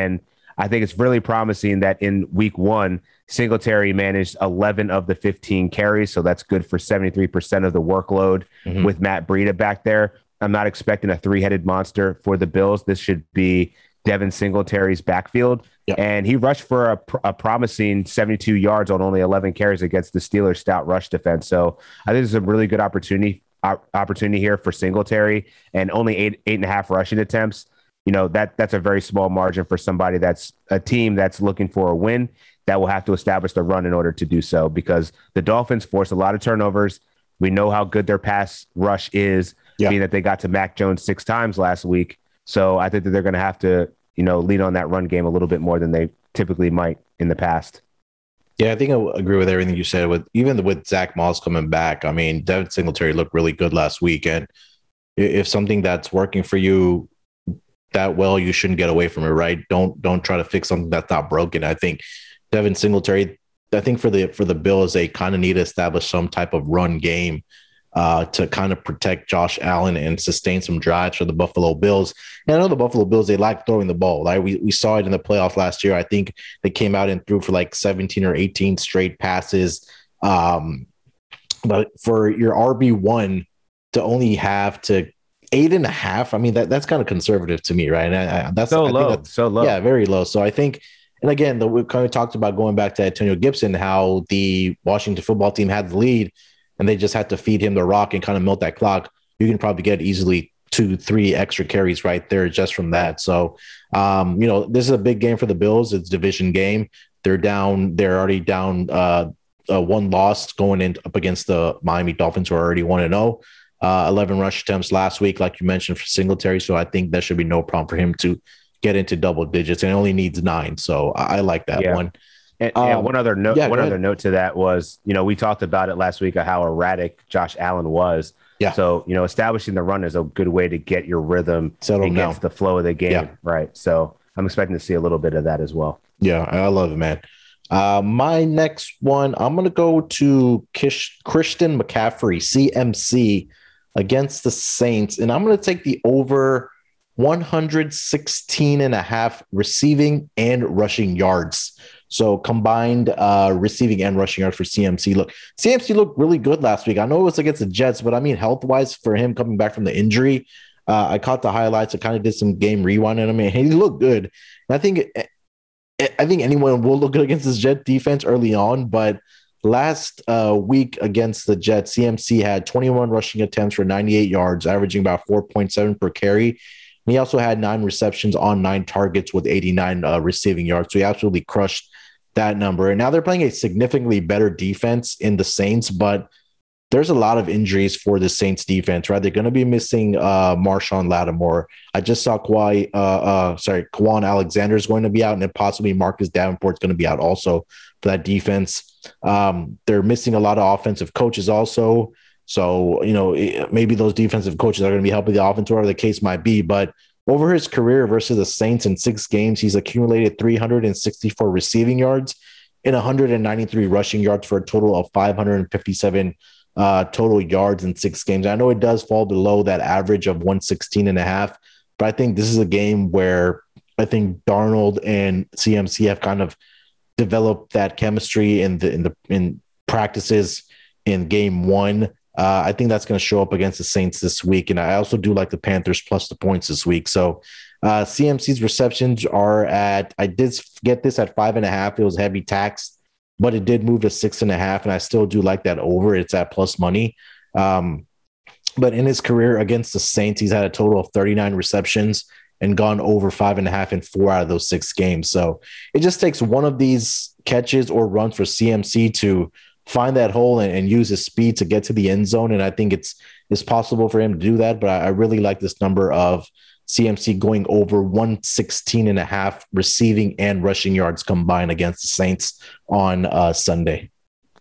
I think it's really promising that in week one, Singletary managed eleven of the fifteen carries. So that's good for seventy-three percent of the workload mm-hmm. with Matt Breida back there. I'm not expecting a three-headed monster for the Bills. This should be Devin Singletary's backfield. Yep. And he rushed for a, a promising seventy-two yards on only eleven carries against the Steelers' stout rush defense. So I think there's a really good opportunity opportunity here for Singletary, and only eight, eight and a half rushing attempts. You know, that that's a very small margin for somebody that's a team that's looking for a win that will have to establish the run in order to do so, because the Dolphins force a lot of turnovers. We know how good their pass rush is, yeah. being that they got to Mac Jones six times last week. So I think that they're going to have to, you know, lean on that run game a little bit more than they typically might in the past. Yeah, I think I agree with everything you said. With even with Zach Moss coming back, I mean, Devin Singletary looked really good last week. And if something that's working for you that well, you shouldn't get away from it, right? Don't don't try to fix something that's not broken. I think Devin Singletary, I think for the for the Bills, they kind of need to establish some type of run game uh, to kind of protect Josh Allen and sustain some drives for the Buffalo Bills. And I know the Buffalo Bills, they like throwing the ball. Right? We we saw it in the playoffs last year. I think they came out and threw for like seventeen or eighteen straight passes. Um, but for your R B one to only have to eight and a half, I mean, that that's kind of conservative to me, right? And I, I, that's so I low, think that's, so low. Yeah, very low. So I think, and again, the, we kind of talked about going back to Antonio Gibson, how the Washington football team had the lead and they just had to feed him the rock and kind of melt that clock. You can probably get easily two, three extra carries right there just from that. So, um, you know, this is a big game for the Bills. It's a division game. They're down. They're already down uh, uh, one loss going in up against the Miami Dolphins, who are already one and zero. Uh, eleven rush attempts last week, like you mentioned, for Singletary. So I think that should be no problem for him to get into double digits, and only needs nine. So I, I like that yeah. one. And, um, and one other note, yeah, one other note to that was, you know, we talked about it last week of how erratic Josh Allen was. Yeah. So, you know, establishing the run is a good way to get your rhythm Settle against down. the flow of the game. Yeah. Right. So I'm expecting to see a little bit of that as well. Yeah, I love it, man. Uh, my next one, I'm going to go to Kish, Christian McCaffrey, C M C, against the Saints. And I'm going to take the over one sixteen and a half receiving and rushing yards. So combined uh, receiving and rushing yards for C M C. Look, C M C looked really good last week. I know it was against the Jets, but I mean, health-wise for him coming back from the injury, uh, I caught the highlights. I kind of did some game rewind on him, and he looked good. And I think I think anyone will look good against this Jet defense early on, but last uh, week against the Jets, C M C had twenty-one rushing attempts for ninety-eight yards, averaging about four point seven per carry. And he also had nine receptions on nine targets with eighty-nine uh, receiving yards. So he absolutely crushed that number. And now they're playing a significantly better defense in the Saints, but there's a lot of injuries for the Saints defense, right? They're going to be missing uh, Marshawn Lattimore. I just saw Kawhi, uh, uh, sorry, Kwan Alexander is going to be out, and then possibly Marcus Davenport's going to be out also for that defense. Um, they're missing a lot of offensive coaches also. So, you know, maybe those defensive coaches are going to be helping the offense, whatever the case might be. But over his career versus the Saints in six games, he's accumulated three hundred sixty-four receiving yards and one hundred ninety-three rushing yards for a total of five hundred fifty-seven uh, total yards in six games. I know it does fall below that average of one sixteen and a half, but I think this is a game where I think Darnold and C M C have kind of developed that chemistry in the in the in practices in game one. Uh, I think that's going to show up against the Saints this week. And I also do like the Panthers plus the points this week. So uh, C M C's receptions are at, I did get this at five and a half. It was heavy tax, but it did move to six and a half. And I still do like that over. It's at plus money. Um, but in his career against the Saints, he's had a total of thirty-nine receptions and gone over five and a half in four out of those six games. So it just takes one of these catches or runs for C M C to find that hole and, and use his speed to get to the end zone. And I think it's it's possible for him to do that. But I, I really like this number of C M C going over one sixteen and a half receiving and rushing yards combined against the Saints on uh, Sunday.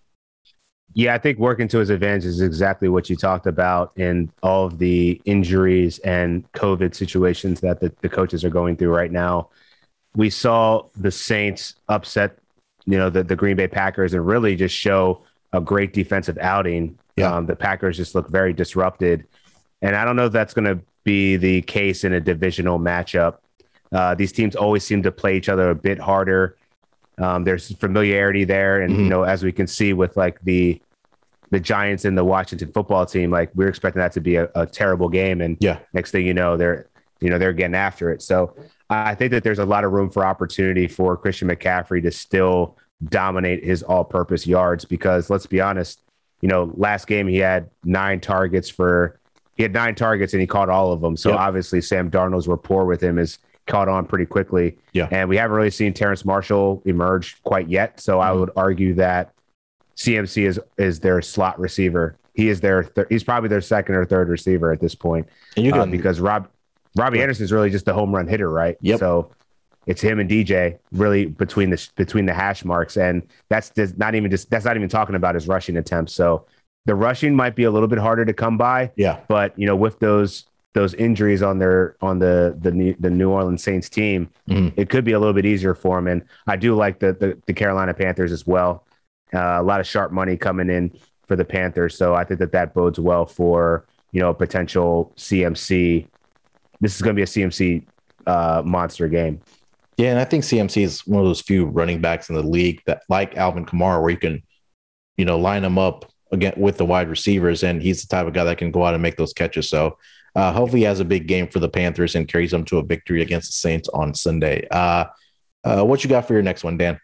Yeah, I think working to his advantage is exactly what you talked about in all of the injuries and COVID situations that the, the coaches are going through right now. We saw the Saints upset you know, the, the Green Bay Packers and really just show a great defensive outing. Yeah. Um, the Packers just look very disrupted. And I don't know if that's going to be the case in a divisional matchup. Uh, these teams always seem to play each other a bit harder. Um, there's familiarity there, and mm-hmm. you know, as we can see with like the the Giants and the Washington football team, like we're expecting that to be a, a terrible game, and yeah, next thing you know, they're you know they're getting after it. So I think that there's a lot of room for opportunity for Christian McCaffrey to still dominate his all-purpose yards, because let's be honest, you know, last game he had nine targets for he had nine targets and he caught all of them. So yep. obviously Sam Darnold's rapport with him is caught on pretty quickly. Yeah. And we haven't really seen Terrence Marshall emerge quite yet. So mm-hmm. I would argue that C M C is is their slot receiver. He is their th- he's probably their second or third receiver at this point. And you can, uh, because Rob Robbie yeah. Anderson is really just the home run hitter, right? Yep. So it's him and D J really between the between the hash marks, and that's just not even just that's not even talking about his rushing attempts. So the rushing might be a little bit harder to come by. Yeah. But you know, with those those injuries on their on the the the New Orleans Saints team, mm-hmm. it could be a little bit easier for him. And I do like the the, the Carolina Panthers as well. Uh, a lot of sharp money coming in for the Panthers, so I think that that bodes well for you know potential C M C. This is going to be a C M C uh, monster game. Yeah, and I think C M C is one of those few running backs in the league that, like Alvin Kamara, where you can, you know, line him up again with the wide receivers, and he's the type of guy that can go out and make those catches. So uh, hopefully he has a big game for the Panthers and carries them to a victory against the Saints on Sunday. Uh, uh, what you got for your next one, Dan?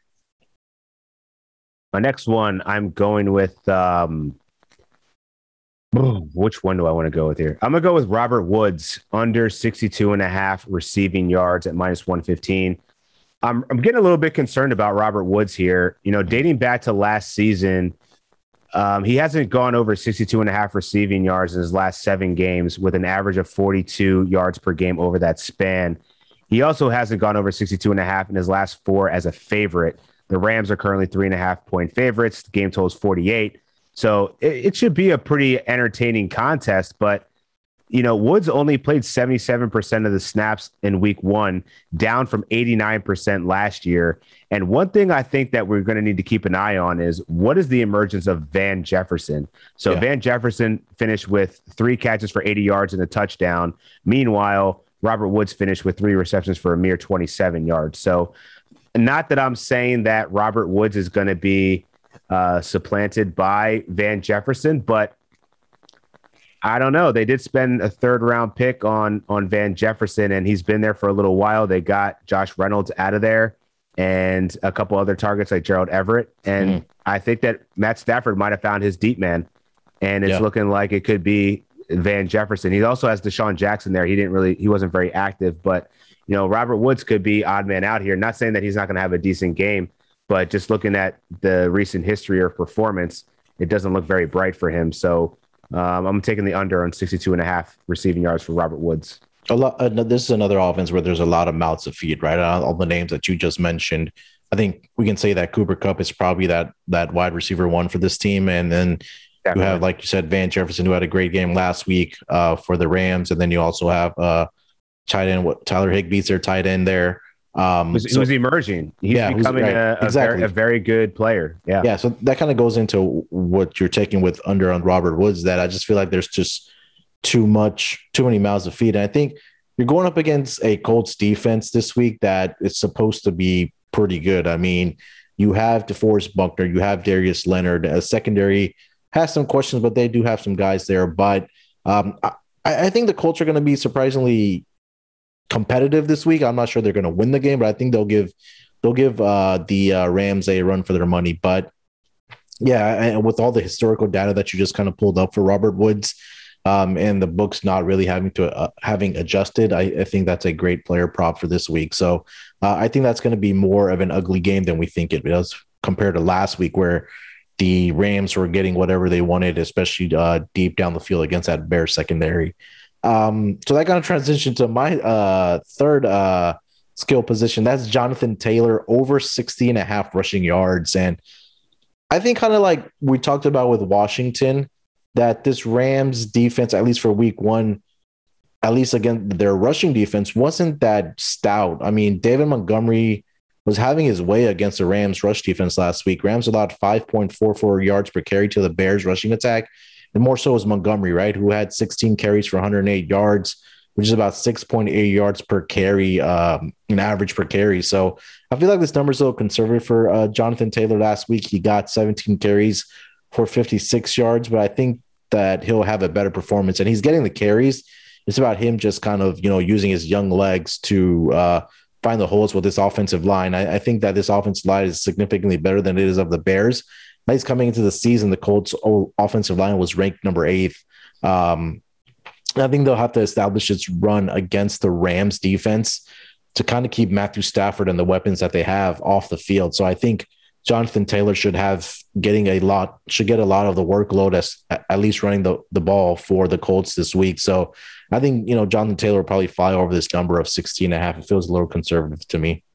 My next one, I'm going with um, which one do I want to go with here? I'm going to go with Robert Woods under sixty-two and a half receiving yards at minus one fifteen. I'm, I'm getting a little bit concerned about Robert Woods here. You know, dating back to last season, um, he hasn't gone over sixty-two and a half receiving yards in his last seven games with an average of forty-two yards per game over that span. He also hasn't gone over sixty-two and a half in his last four as a favorite. The Rams are currently three and a half point favorites. The game total is forty-eight. So it, it should be a pretty entertaining contest, but you know, Woods only played seventy-seven percent of the snaps in week one, down from eighty-nine percent last year. And one thing I think that we're going to need to keep an eye on is what is the emergence of Van Jefferson? So yeah. Van Jefferson finished with three catches for eighty yards and a touchdown. Meanwhile, Robert Woods finished with three receptions for a mere twenty-seven yards. So not that I'm saying that Robert Woods is going to be uh, supplanted by Van Jefferson, but I don't know. They did spend a third round pick on, on Van Jefferson, and he's been there for a little while. They got Josh Reynolds out of there and a couple other targets like Gerald Everett. And mm. I think that Matt Stafford might have found his deep man, and it's yeah. looking like it could be Van Jefferson. He also has Deshaun Jackson there. He didn't really, he wasn't very active, but you know, Robert Woods could be odd man out here. Not saying that he's not going to have a decent game, but just looking at the recent history or performance, it doesn't look very bright for him. So um, I'm taking the under on sixty-two and a half receiving yards for Robert Woods. A lot. Uh, this is another offense where there's a lot of mouths to feed, right? All the names that you just mentioned. I think we can say that Cooper Kupp is probably that that wide receiver one for this team. And then Definitely. You have, like you said, Van Jefferson, who had a great game last week uh, for the Rams. And then you also have uh, tight end, what Tyler Higbee's their tight end there. Um, it was, so, it was emerging. He's yeah, becoming right. a, a, exactly. very, a very good player. Yeah. Yeah. So that kind of goes into what you're taking with under on Robert Woods, that I just feel like there's just too much, too many mouths to feed. And I think you're going up against a Colts defense this week that is supposed to be pretty good. I mean, you have DeForest Buckner, you have Darius Leonard. A secondary has some questions, but they do have some guys there. But um, I, I think the Colts are going to be surprisingly competitive this week. I'm not sure they're going to win the game, but I think they'll give they'll give uh, the uh, Rams a run for their money. But yeah, and with all the historical data that you just kind of pulled up for Robert Woods, um, and the books not really having to uh, having adjusted, I, I think that's a great player prop for this week. So uh, I think that's going to be more of an ugly game than we think it is compared to last week, where the Rams were getting whatever they wanted, especially uh, deep down the field against that Bears secondary. Um, so that kind of transition to my uh, third uh, skill position. That's Jonathan Taylor, over sixty and a half rushing yards. And I think kind of like we talked about with Washington, that this Rams defense, at least for week one, at least again, their rushing defense wasn't that stout. I mean, David Montgomery was having his way against the Rams rush defense last week. Rams allowed five point four four yards per carry to the Bears rushing attack. And more so was Montgomery, right, who had sixteen carries for one hundred eight yards. which is about six point eight yards per carry, um, an average per carry. So I feel like this number is a little conservative for uh, Jonathan Taylor. Last week, he got seventeen carries for fifty-six yards, but I think that he'll have a better performance, and he's getting the carries. It's about him just kind of, you know, using his young legs to uh, find the holes with this offensive line. I, I think that this offensive line is significantly better than it is of the Bears. He's coming into the season, the Colts' offensive line was ranked number eighth. Um, I think they'll have to establish its run against the Rams defense to kind of keep Matthew Stafford and the weapons that they have off the field. So I think Jonathan Taylor should have getting a lot, should get a lot of the workload as at least running the, the ball for the Colts this week. So I think, you know, Jonathan Taylor will probably fly over this number of sixteen and a half. It feels a little conservative to me.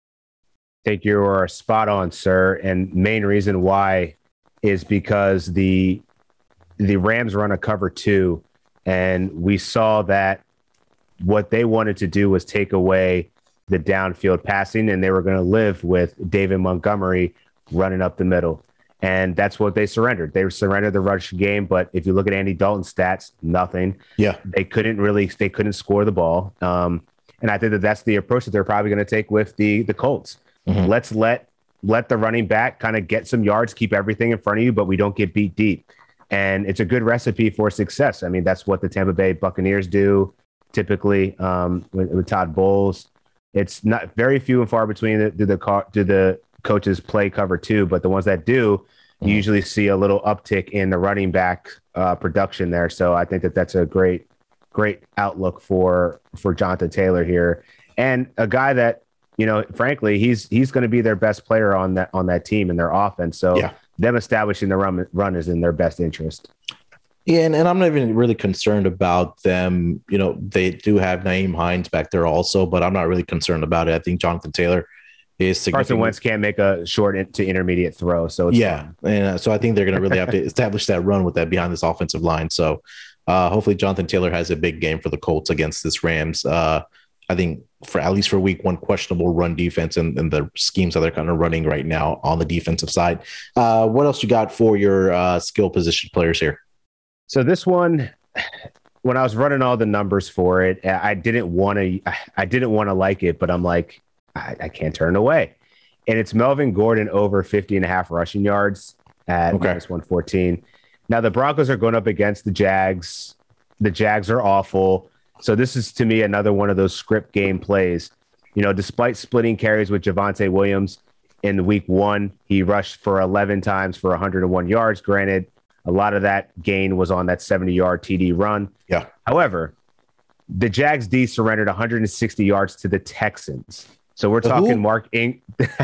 I think you're spot on, sir. And main reason why is because the, the Rams run a cover two, and we saw that what they wanted to do was take away the downfield passing, and they were going to live with David Montgomery running up the middle. And that's what they surrendered. They surrendered the rush game. But if you look at Andy Dalton's stats, nothing. Yeah. They couldn't really, they couldn't score the ball. Um, and I think that that's the approach that they're probably going to take with the, the Colts. Mm-hmm. Let's let, let the running back kind of get some yards, keep everything in front of you, but we don't get beat deep. And it's a good recipe for success. I mean, that's what the Tampa Bay Buccaneers do typically um, with, with Todd Bowles. It's not very few and far between the, do the do the coaches play cover two, but the ones that do, you mm. usually see a little uptick in the running back uh, production there. So I think that that's a great, great outlook for for Jonathan Taylor here, and a guy that, you know, frankly, he's he's going to be their best player on that on that team and their offense. So yeah. them establishing the run run is in their best interest. Yeah, and, and I'm not even really concerned about them. You know, they do have Nyheim Hines back there also, but I'm not really concerned about it. I think Jonathan Taylor is significant. Carson Wentz can't make a short to intermediate throw. So it's yeah, fun. and uh, so I think they're going to really have to establish that run with that behind this offensive line. So uh, hopefully Jonathan Taylor has a big game for the Colts against this Rams. Uh, I think for at least for week one, questionable run defense and, and the schemes that they're kind of running right now on the defensive side. Uh, what else you got for your uh, skill position players here? So this one, when I was running all the numbers for it, I didn't want to, I didn't want to like it, but I'm like, I, I can't turn away. And it's Melvin Gordon over fifty and a half rushing yards at okay. minus one fourteen. Now the Broncos are going up against the Jags. The Jags are awful. So this is, to me, another one of those script game plays. You know, despite splitting carries with Javonte Williams in week one, he rushed for eleven times for one hundred one yards. Granted, a lot of that gain was on that seventy-yard T D run. Yeah. However, the Jags D surrendered one hundred sixty yards to the Texans. So we're talking Ooh. Mark Ing.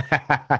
I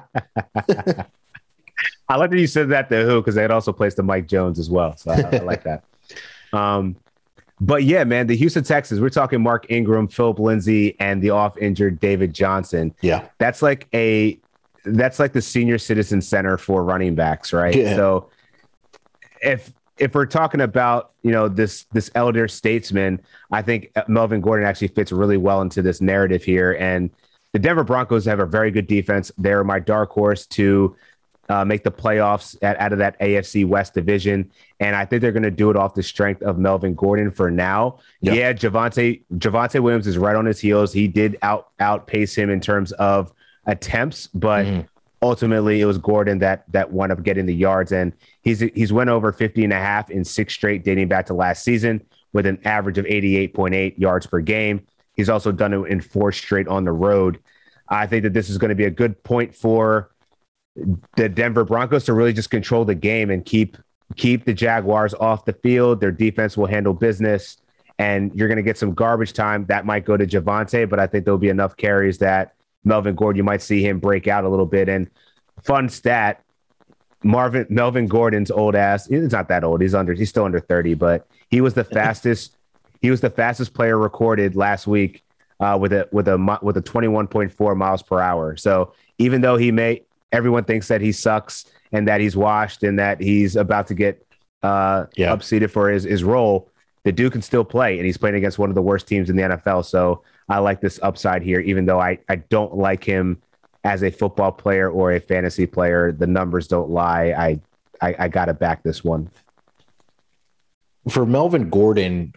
like that you said that to who, because they had also placed the Mike Jones as well. So I, I like that. Um, but yeah, man, the Houston Texans, we're talking Mark Ingram, Philip Lindsay, and the off-injured David Johnson. Yeah. That's like a that's like the senior citizen center for running backs, right? Yeah. So if if we're talking about, you know, this this elder statesman, I think Melvin Gordon actually fits really well into this narrative here. And the Denver Broncos have a very good defense. They're my dark horse to uh, make the playoffs at, out of that A F C West division. And I think they're going to do it off the strength of Melvin Gordon for now. Yep. Yeah, Javonte Javonte Williams is right on his heels. He did out outpace him in terms of attempts, but mm-hmm. ultimately it was Gordon that that wound up getting the yards. And he's he's went over fifty and a half in six straight dating back to last season with an average of eighty-eight point eight yards per game. He's also done it in four straight on the road. I think that this is going to be a good point for the Denver Broncos to really just control the game and keep keep the Jaguars off the field. Their defense will handle business, and you're going to get some garbage time that might go to Javonte, but I think there'll be enough carries that Melvin Gordon, you might see him break out a little bit. And fun stat, Marvin Melvin Gordon's old ass, he's not that old. He's under, he's still under thirty, but he was the fastest. He was the fastest player recorded last week uh, with a with a with a twenty-one point four miles per hour. So even though he may, everyone thinks that he sucks and that he's washed and that he's about to get uh, yeah. upseated for his his role, the dude can still play, and he's playing against one of the worst teams in the N F L. So I like this upside here, even though I I don't like him as a football player or a fantasy player. The numbers don't lie. I I, I got to back this one. For Melvin Gordon,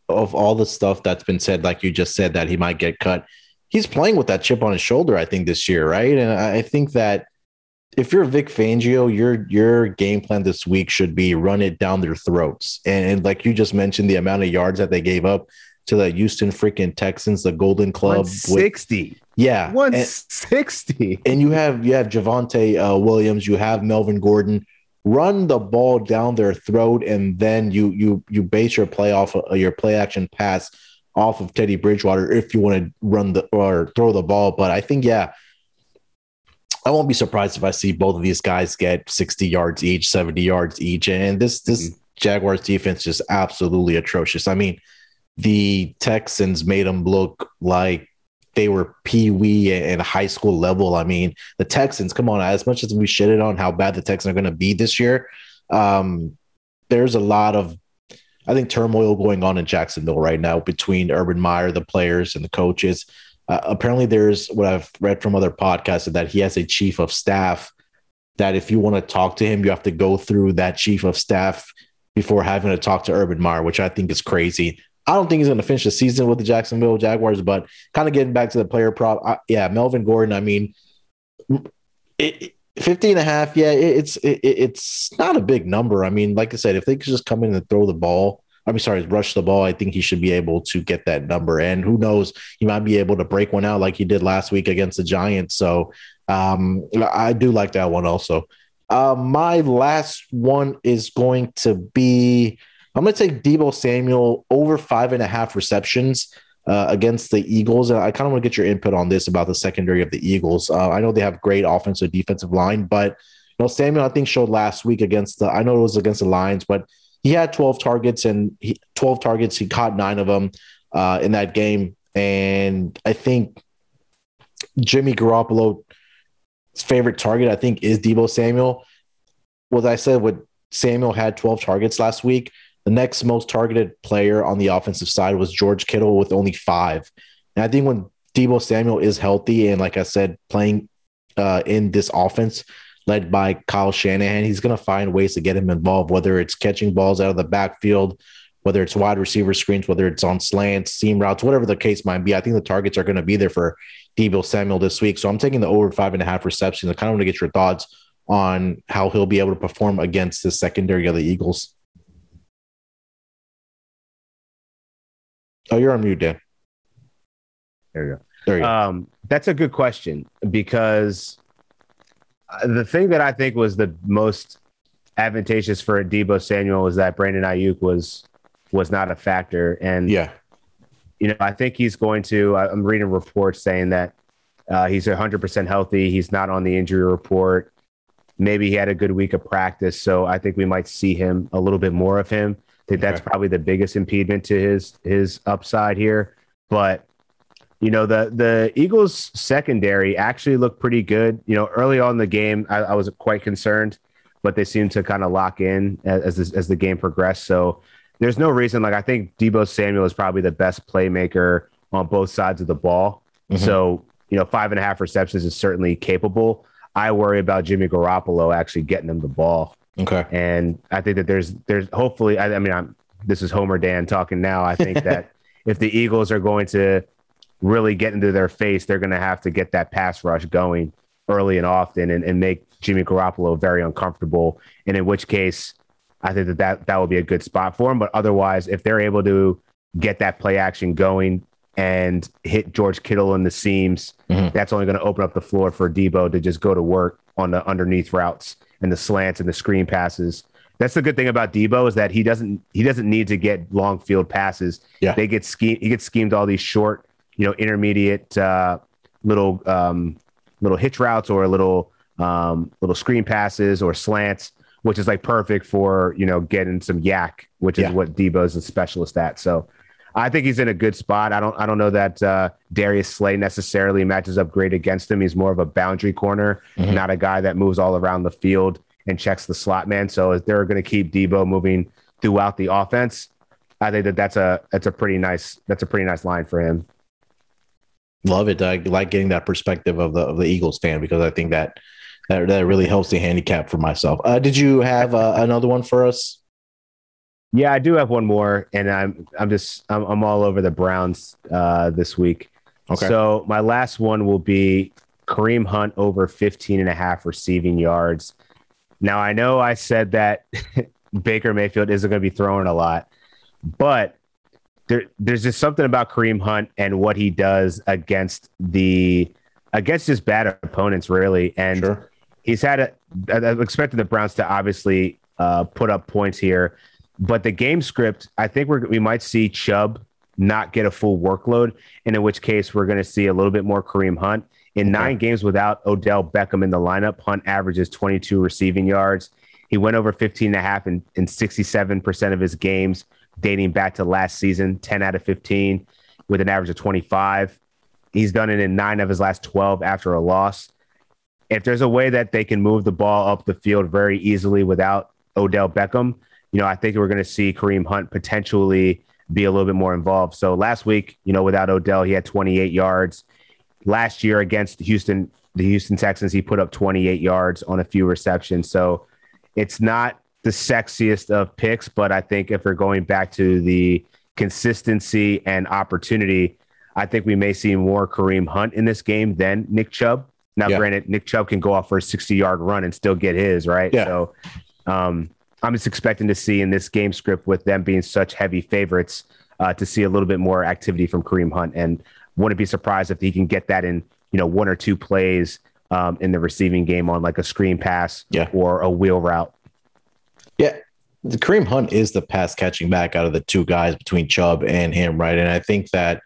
of all the stuff that's been said, like you just said, that he might get cut, he's playing with that chip on his shoulder, I think, this year, right? And I think that if you're Vic Fangio, your your game plan this week should be run it down their throats. And, and like you just mentioned, the amount of yards that they gave up to the Houston freaking Texans, the Golden Club. one sixty. With, yeah. one sixty. And, and you have you have Javonte uh, Williams, you have Melvin Gordon. Run the ball down their throat, and then you you you base your play off of, your play action pass off of Teddy Bridgewater if you want to run the or throw the ball. But I think, yeah, I won't be surprised if I see both of these guys get sixty yards each, seventy yards each. And this this mm-hmm. Jaguars defense is absolutely atrocious. I mean, the Texans made them look like they were pee-wee and high school level. I mean, the Texans, come on, as much as we shitted on how bad the Texans are going to be this year, um, there's a lot of, I think, turmoil going on in Jacksonville right now between Urban Meyer, the players, and the coaches. Uh, apparently, there's what I've read from other podcasts that he has a chief of staff that if you want to talk to him, you have to go through that chief of staff before having to talk to Urban Meyer, which I think is crazy. I don't think he's going to finish the season with the Jacksonville Jaguars, but kind of getting back to the player prop. I, yeah, Melvin Gordon, I mean, it, fifty and a half, yeah, it, it's it, it's not a big number. I mean, like I said, if they could just come in and throw the ball, I mean, sorry, rush the ball, I think he should be able to get that number. And who knows, he might be able to break one out like he did last week against the Giants. So um, I do like that one also. Uh, my last one is going to be – I'm going to take Deebo Samuel over five and a half receptions uh, against the Eagles. And I kind of want to get your input on this about the secondary of the Eagles. Uh, I know they have great offensive, defensive line, but you know, Samuel, I think, showed last week against the, I know it was against the Lions, but he had twelve targets and he, twelve targets. He caught nine of them uh, in that game. And I think Jimmy Garoppolo's favorite target, I think, is Deebo Samuel. What I said, what Samuel had twelve targets last week. The next most targeted player on the offensive side was George Kittle with only five. And I think when Deebo Samuel is healthy and, like I said, playing uh, in this offense led by Kyle Shanahan, he's going to find ways to get him involved, whether it's catching balls out of the backfield, whether it's wide receiver screens, whether it's on slants, seam routes, whatever the case might be. I think the targets are going to be there for Deebo Samuel this week. So I'm taking the over five and a half receptions. I kind of want to get your thoughts on how he'll be able to perform against the secondary of the Eagles. Oh, you're on mute, Dan. There you go. There you go. Um, that's a good question because the thing that I think was the most advantageous for Deebo Samuel was that Brandon Ayuk was was not a factor. And, yeah, you know, I think he's going to, I'm reading reports saying that uh, he's one hundred percent healthy. He's not on the injury report. Maybe he had a good week of practice. So I think we might see him, a little bit more of him. I think that's okay. Probably the biggest impediment to his his upside here. But, you know, the the Eagles secondary actually looked pretty good. You know, early on in the game, I, I was quite concerned, but they seemed to kind of lock in as as, as the game progressed. So there's no reason. Like, I think Deebo Samuel is probably the best playmaker on both sides of the ball. Mm-hmm. So, you know, five and a half receptions is certainly capable. I worry about Jimmy Garoppolo actually getting them the ball. Okay. And I think that there's, there's hopefully, I, I mean, I'm, this is Homer Dan talking now. I think that if the Eagles are going to really get into their face, they're going to have to get that pass rush going early and often and, and make Jimmy Garoppolo very uncomfortable. And in which case, I think that, that that will be a good spot for him. But otherwise, if they're able to get that play action going and hit George Kittle in the seams, mm-hmm. that's only going to open up the floor for Deebo to just go to work on the underneath routes and the slants and the screen passes. That's the good thing about Deebo is that he doesn't he doesn't need to get long field passes. Yeah, they get schemed. He gets schemed all these short, you know, intermediate uh, little um, little hitch routes or little um, little screen passes or slants, which is like perfect for, you know, getting some yak, which is yeah. what Deebo's a specialist at. So I think he's in a good spot. I don't I don't know that uh, Darius Slay necessarily matches up great against him. He's more of a boundary corner, mm-hmm. not a guy that moves all around the field and checks the slot man. So if they're going to keep Deebo moving throughout the offense, I think that that's a that's a pretty nice that's a pretty nice line for him. Love it. I like getting that perspective of the of the Eagles fan because I think that that, that really helps the handicap for myself. Uh, did you have uh, another one for us? Yeah, I do have one more, and I'm I'm just I'm, I'm all over the Browns uh, this week. Okay. So my last one will be Kareem Hunt over fifteen and a half receiving yards. Now, I know I said that Baker Mayfield isn't going to be throwing a lot, but there, there's just something about Kareem Hunt and what he does against the against just bad opponents, really. And Sure. he's had a, I'm expecting the Browns to obviously uh, put up points here, but the game script, I think we're, we might see Chubb not get a full workload, and in which case we're going to see a little bit more Kareem Hunt. In nine okay. games without Odell Beckham in the lineup, Hunt averages twenty-two receiving yards. He went over fifteen and a half in, in sixty-seven percent of his games dating back to last season, ten out of fifteen with an average of twenty-five. He's done it in nine of his last twelve after a loss. If there's a way that they can move the ball up the field very easily without Odell Beckham, you know, I think we're going to see Kareem Hunt potentially be a little bit more involved. So last week, you know, without Odell, he had twenty-eight yards. Last year against Houston, the Houston Texans, he put up twenty-eight yards on a few receptions. So it's not the sexiest of picks, but I think if we're going back to the consistency and opportunity, I think we may see more Kareem Hunt in this game than Nick Chubb. Now, yeah. granted, Nick Chubb can go off for a sixty-yard run and still get his, right? Yeah. So um, I'm just expecting to see in this game script, with them being such heavy favorites, uh, to see a little bit more activity from Kareem Hunt. And wouldn't be surprised if he can get that in, you know, one or two plays um, in the receiving game on like a screen pass yeah. or a wheel route. Yeah. The Kareem Hunt is the pass catching back out of the two guys between Chubb and him, right? And I think that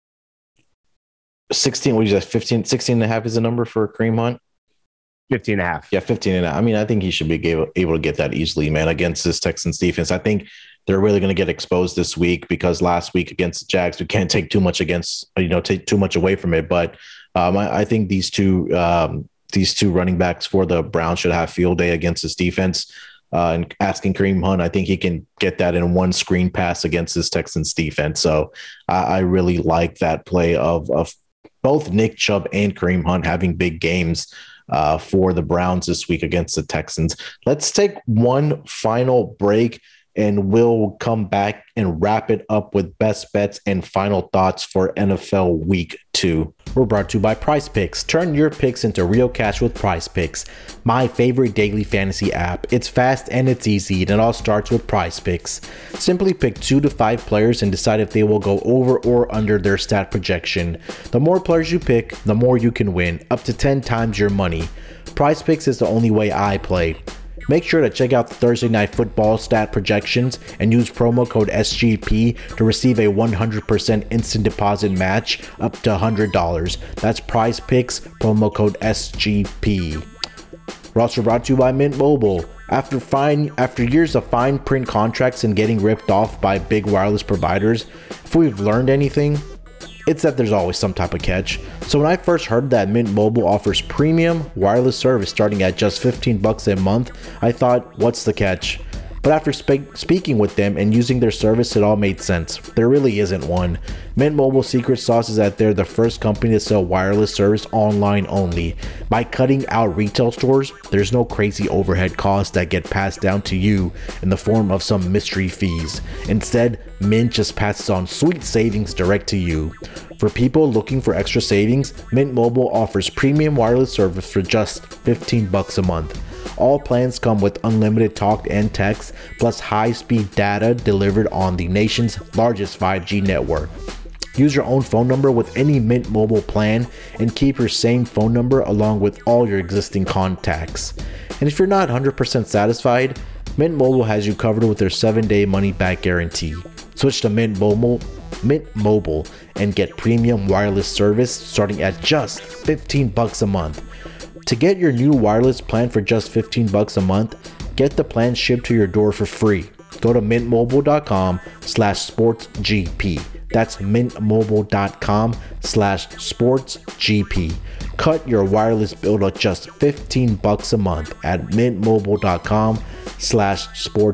sixteen, what you said, fifteen, sixteen and a half is the number for Kareem Hunt? fifteen and a half. Yeah, fifteen and a half. I mean, I think he should be able, able to get that easily, man, against this Texans defense. I think they're really going to get exposed this week because last week against the Jags, we can't take too much against, you know, take too much away from it. But um, I, I think these two um, these two running backs for the Browns should have field day against this defense. Uh, and asking Kareem Hunt, I think he can get that in one screen pass against this Texans defense. So I, I really like that play of of both Nick Chubb and Kareem Hunt having big games uh, for the Browns this week against the Texans. Let's take one final break, and we'll come back and wrap it up with best bets and final thoughts for N F L Week two. We're brought to you by Prize Picks. Turn your picks into real cash with Prize Picks, my favorite daily fantasy app. It's fast and it's easy, and it all starts with Prize Picks. Simply pick two to five players and decide if they will go over or under their stat projection. The more players you pick, the more you can win, up to ten times your money. Prize Picks is the only way I play. Make sure to check out the Thursday Night Football stat projections and use promo code S G P to receive a one hundred percent instant deposit match up to one hundred dollars. That's Prize Picks, promo code S G P. We're also brought to you by Mint Mobile. After fine, after years of fine print contracts and getting ripped off by big wireless providers, if we've learned anything, it's that there's always some type of catch. So when I first heard that Mint Mobile offers premium wireless service starting at just fifteen bucks a month, I thought, what's the catch? But after spe- speaking with them and using their service, it all made sense. There really isn't one. Mint Mobile's secret sauce is that they're the first company to sell wireless service online only. By cutting out retail stores, there's no crazy overhead costs that get passed down to you in the form of some mystery fees. Instead, Mint just passes on sweet savings direct to you. For people looking for extra savings, Mint Mobile offers premium wireless service for just fifteen bucks a month. All plans come with unlimited talk and text, plus high-speed data delivered on the nation's largest five G network. Use your own phone number with any Mint Mobile plan and keep your same phone number along with all your existing contacts. And if you're not one hundred percent satisfied, Mint Mobile has you covered with their seven-day money-back guarantee. Switch to Mint Mobile, Mint Mobile and get premium wireless service starting at just fifteen bucks a month. To get your new wireless plan for just fifteen bucks a month, get the plan shipped to your door for free. Go to mintmobile.com slash sportsgp. That's mintmobile.com slash sportsgp. Cut your wireless bill to just fifteen bucks a month at mintmobile.com slash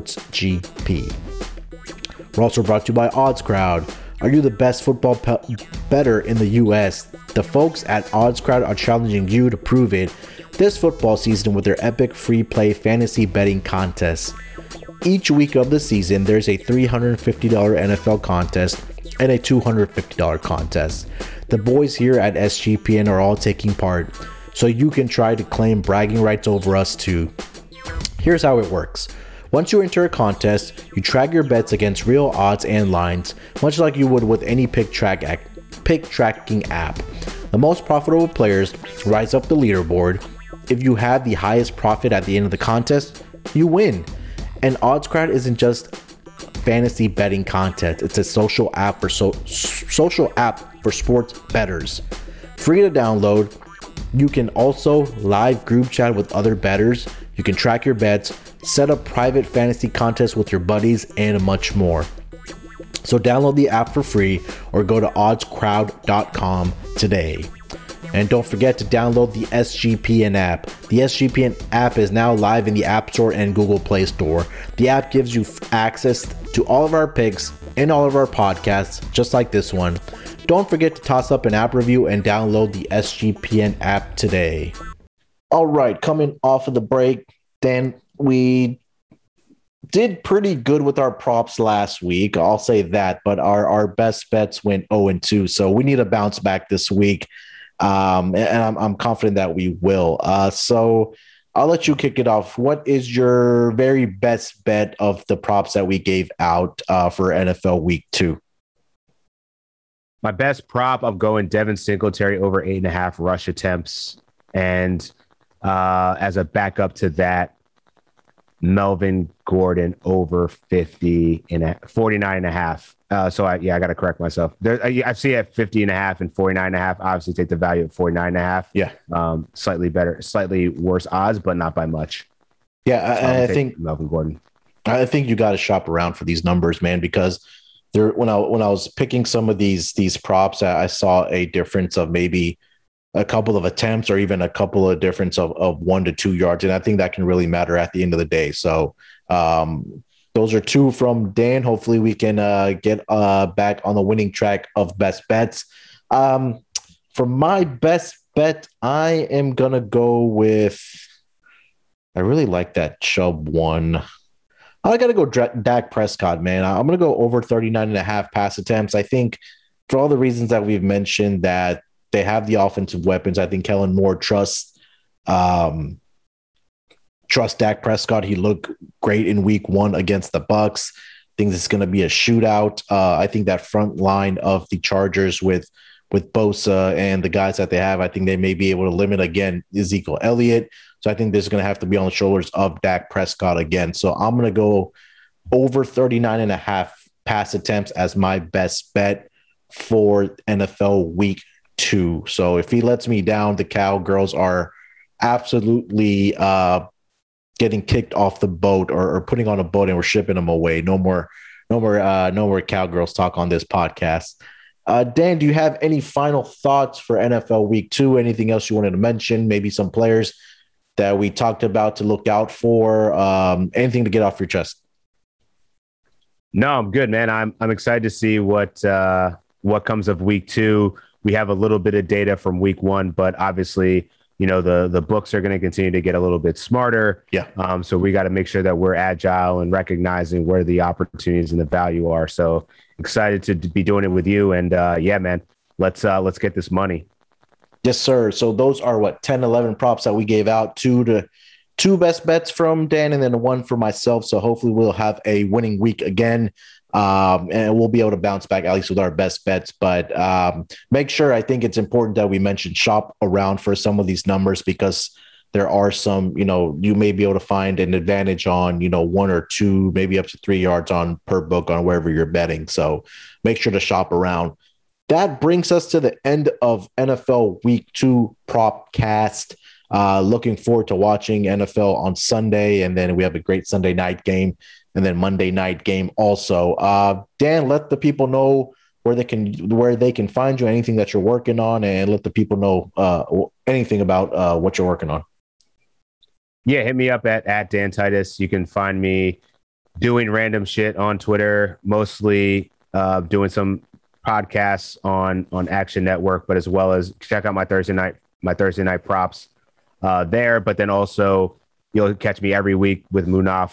sportsgp. We're also brought to you by OddsCrowd. Are you the best football pe- bettor in the U S? The folks at OddsCrowd are challenging you to prove it this football season with their epic free play fantasy betting contest. Each week of the season, there's a three hundred fifty dollars N F L contest and a two hundred fifty dollars contest. The boys here at S G P N are all taking part, so you can try to claim bragging rights over us too. Here's how it works. Once you enter a contest, you track your bets against real odds and lines, much like you would with any pick track act, pick tracking app. The most profitable players rise up the leaderboard. If you have the highest profit at the end of the contest, you win. And OddsCrowd isn't just fantasy betting content. It's a social app for so, social app for sports bettors. Free to download. You can also live group chat with other bettors. You can track your bets, set up private fantasy contests with your buddies, and much more. So download the app for free or go to odds crowd dot com today. And don't forget to download the S G P N app. The S G P N app is now live in the App Store and Google Play Store. The app gives you access to all of our picks and all of our podcasts, just like this one. Don't forget to toss up an app review and download the S G P N app today. All right, coming off of the break, Dan, we did pretty good with our props last week. I'll say that, but our, our best bets went oh and two. So we need to bounce back this week. Um, and I'm, I'm confident that we will. Uh, so I'll let you kick it off. What is your very best bet of the props that we gave out uh, for N F L week two? My best prop, I'm going Devin Singletary over eight and a half rush attempts. And uh, as a backup to that, Melvin Gordon over fifty and a, forty-nine and a half. Uh, so I, yeah, I got to correct myself. There, I, I see at fifty and a half and forty-nine and a half. Obviously take the value at forty-nine and a half. Yeah. Um, slightly better, slightly worse odds, but not by much. Yeah. So I, I think Melvin Gordon. I think you got to shop around for these numbers, man, because there, when I, when I was picking some of these, these props, I, I saw a difference of maybe a couple of attempts or even a couple of difference of, of one to two yards. And I think that can really matter at the end of the day. So um, those are two from Dan. Hopefully we can uh, get uh, back on the winning track of best bets. Um, for my best bet, I am going to go with, I really like that Chubb one. I got to go Dak Prescott, man. I'm going to go over thirty-nine and a half pass attempts. I think for all the reasons that we've mentioned, that they have the offensive weapons. I think Kellen Moore trusts um, trust Dak Prescott. He looked great in week one against the Bucs. I think this is going to be a shootout. Uh, I think that front line of the Chargers with with Bosa and the guys that they have, I think they may be able to limit again Ezekiel Elliott. So I think this is going to have to be on the shoulders of Dak Prescott again. So I'm going to go over thirty-nine and a half pass attempts as my best bet for N F L week two. So if he lets me down, the Cowgirls are absolutely uh, getting kicked off the boat or, or putting on a boat and we're shipping them away. No more, no more, uh, no more Cowgirls talk on this podcast. Uh, Dan, do you have any final thoughts for N F L week two? Anything else you wanted to mention? Maybe some players that we talked about to look out for? Um, anything to get off your chest? No, I'm good, man. I'm I'm excited to see what uh, what comes of week two. We have a little bit of data from week one, but obviously, you know, the the books are going to continue to get a little bit smarter. Yeah. Um, so we got to make sure that we're agile and recognizing where the opportunities and the value are. So excited to be doing it with you. And uh, yeah, man, let's uh, let's get this money. Yes, sir. So those are what, ten, eleven props that we gave out, two to two best bets from Dan and then one for myself. So hopefully we'll have a winning week again. Um, and we'll be able to bounce back at least with our best bets. But um, make sure, I think it's important that we mention shop around for some of these numbers, because there are some, you know, you may be able to find an advantage on, you know, one or two, maybe up to three yards on per book on wherever you're betting. So make sure to shop around. That brings us to the end of N F L week two prop cast. Uh, looking forward to watching N F L on Sunday. And then we have a great Sunday night game and then Monday night game also. Uh, Dan, let the people know where they can where they can find you, anything that you're working on, and let the people know uh, anything about uh, what you're working on. Yeah, hit me up at, at Dan Titus. You can find me doing random shit on Twitter, mostly uh, doing some podcasts on, on Action Network, but as well as check out my Thursday night, my Thursday night props uh, there. But then also you'll catch me every week with Munaf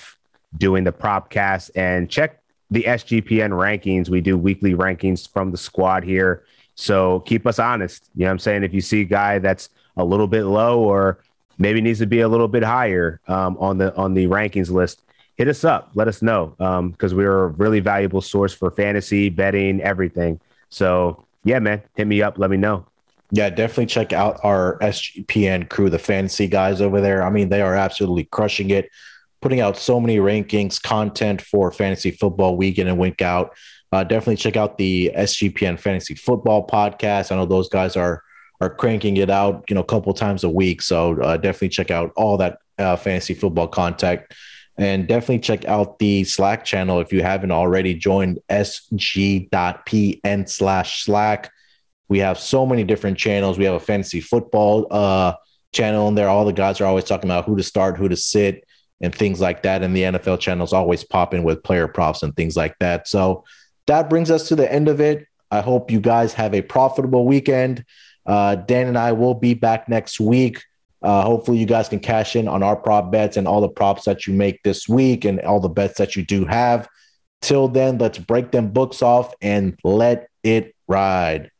doing the propcast. And check the S G P N rankings. We do weekly rankings from the squad here. So keep us honest. You know what I'm saying? If you see a guy that's a little bit low or maybe needs to be a little bit higher um, on the on the rankings list, hit us up. Let us know because um, we're a really valuable source for fantasy, betting, everything. So, yeah, man, hit me up. Let me know. Yeah, definitely check out our S G P N crew, the fantasy guys over there. I mean, they are absolutely crushing it, putting out so many rankings, content for fantasy football week in and week out. Uh, definitely check out the S G P N Fantasy Football podcast. I know those guys are are cranking it out, you know, a couple times a week. So uh, definitely check out all that uh, fantasy football content. And definitely check out the Slack channel if you haven't already joined sg.pn slash Slack. We have so many different channels. We have a fantasy football uh, channel in there. All the guys are always talking about who to start, who to sit, and things like that. And the N F L channel is always popping with player props and things like that. So that brings us to the end of it. I hope you guys have a profitable weekend. Uh, Dan and I will be back next week. Uh, hopefully you guys can cash in on our prop bets and all the props that you make this week and all the bets that you do have. Till then, let's break them books off and let it ride.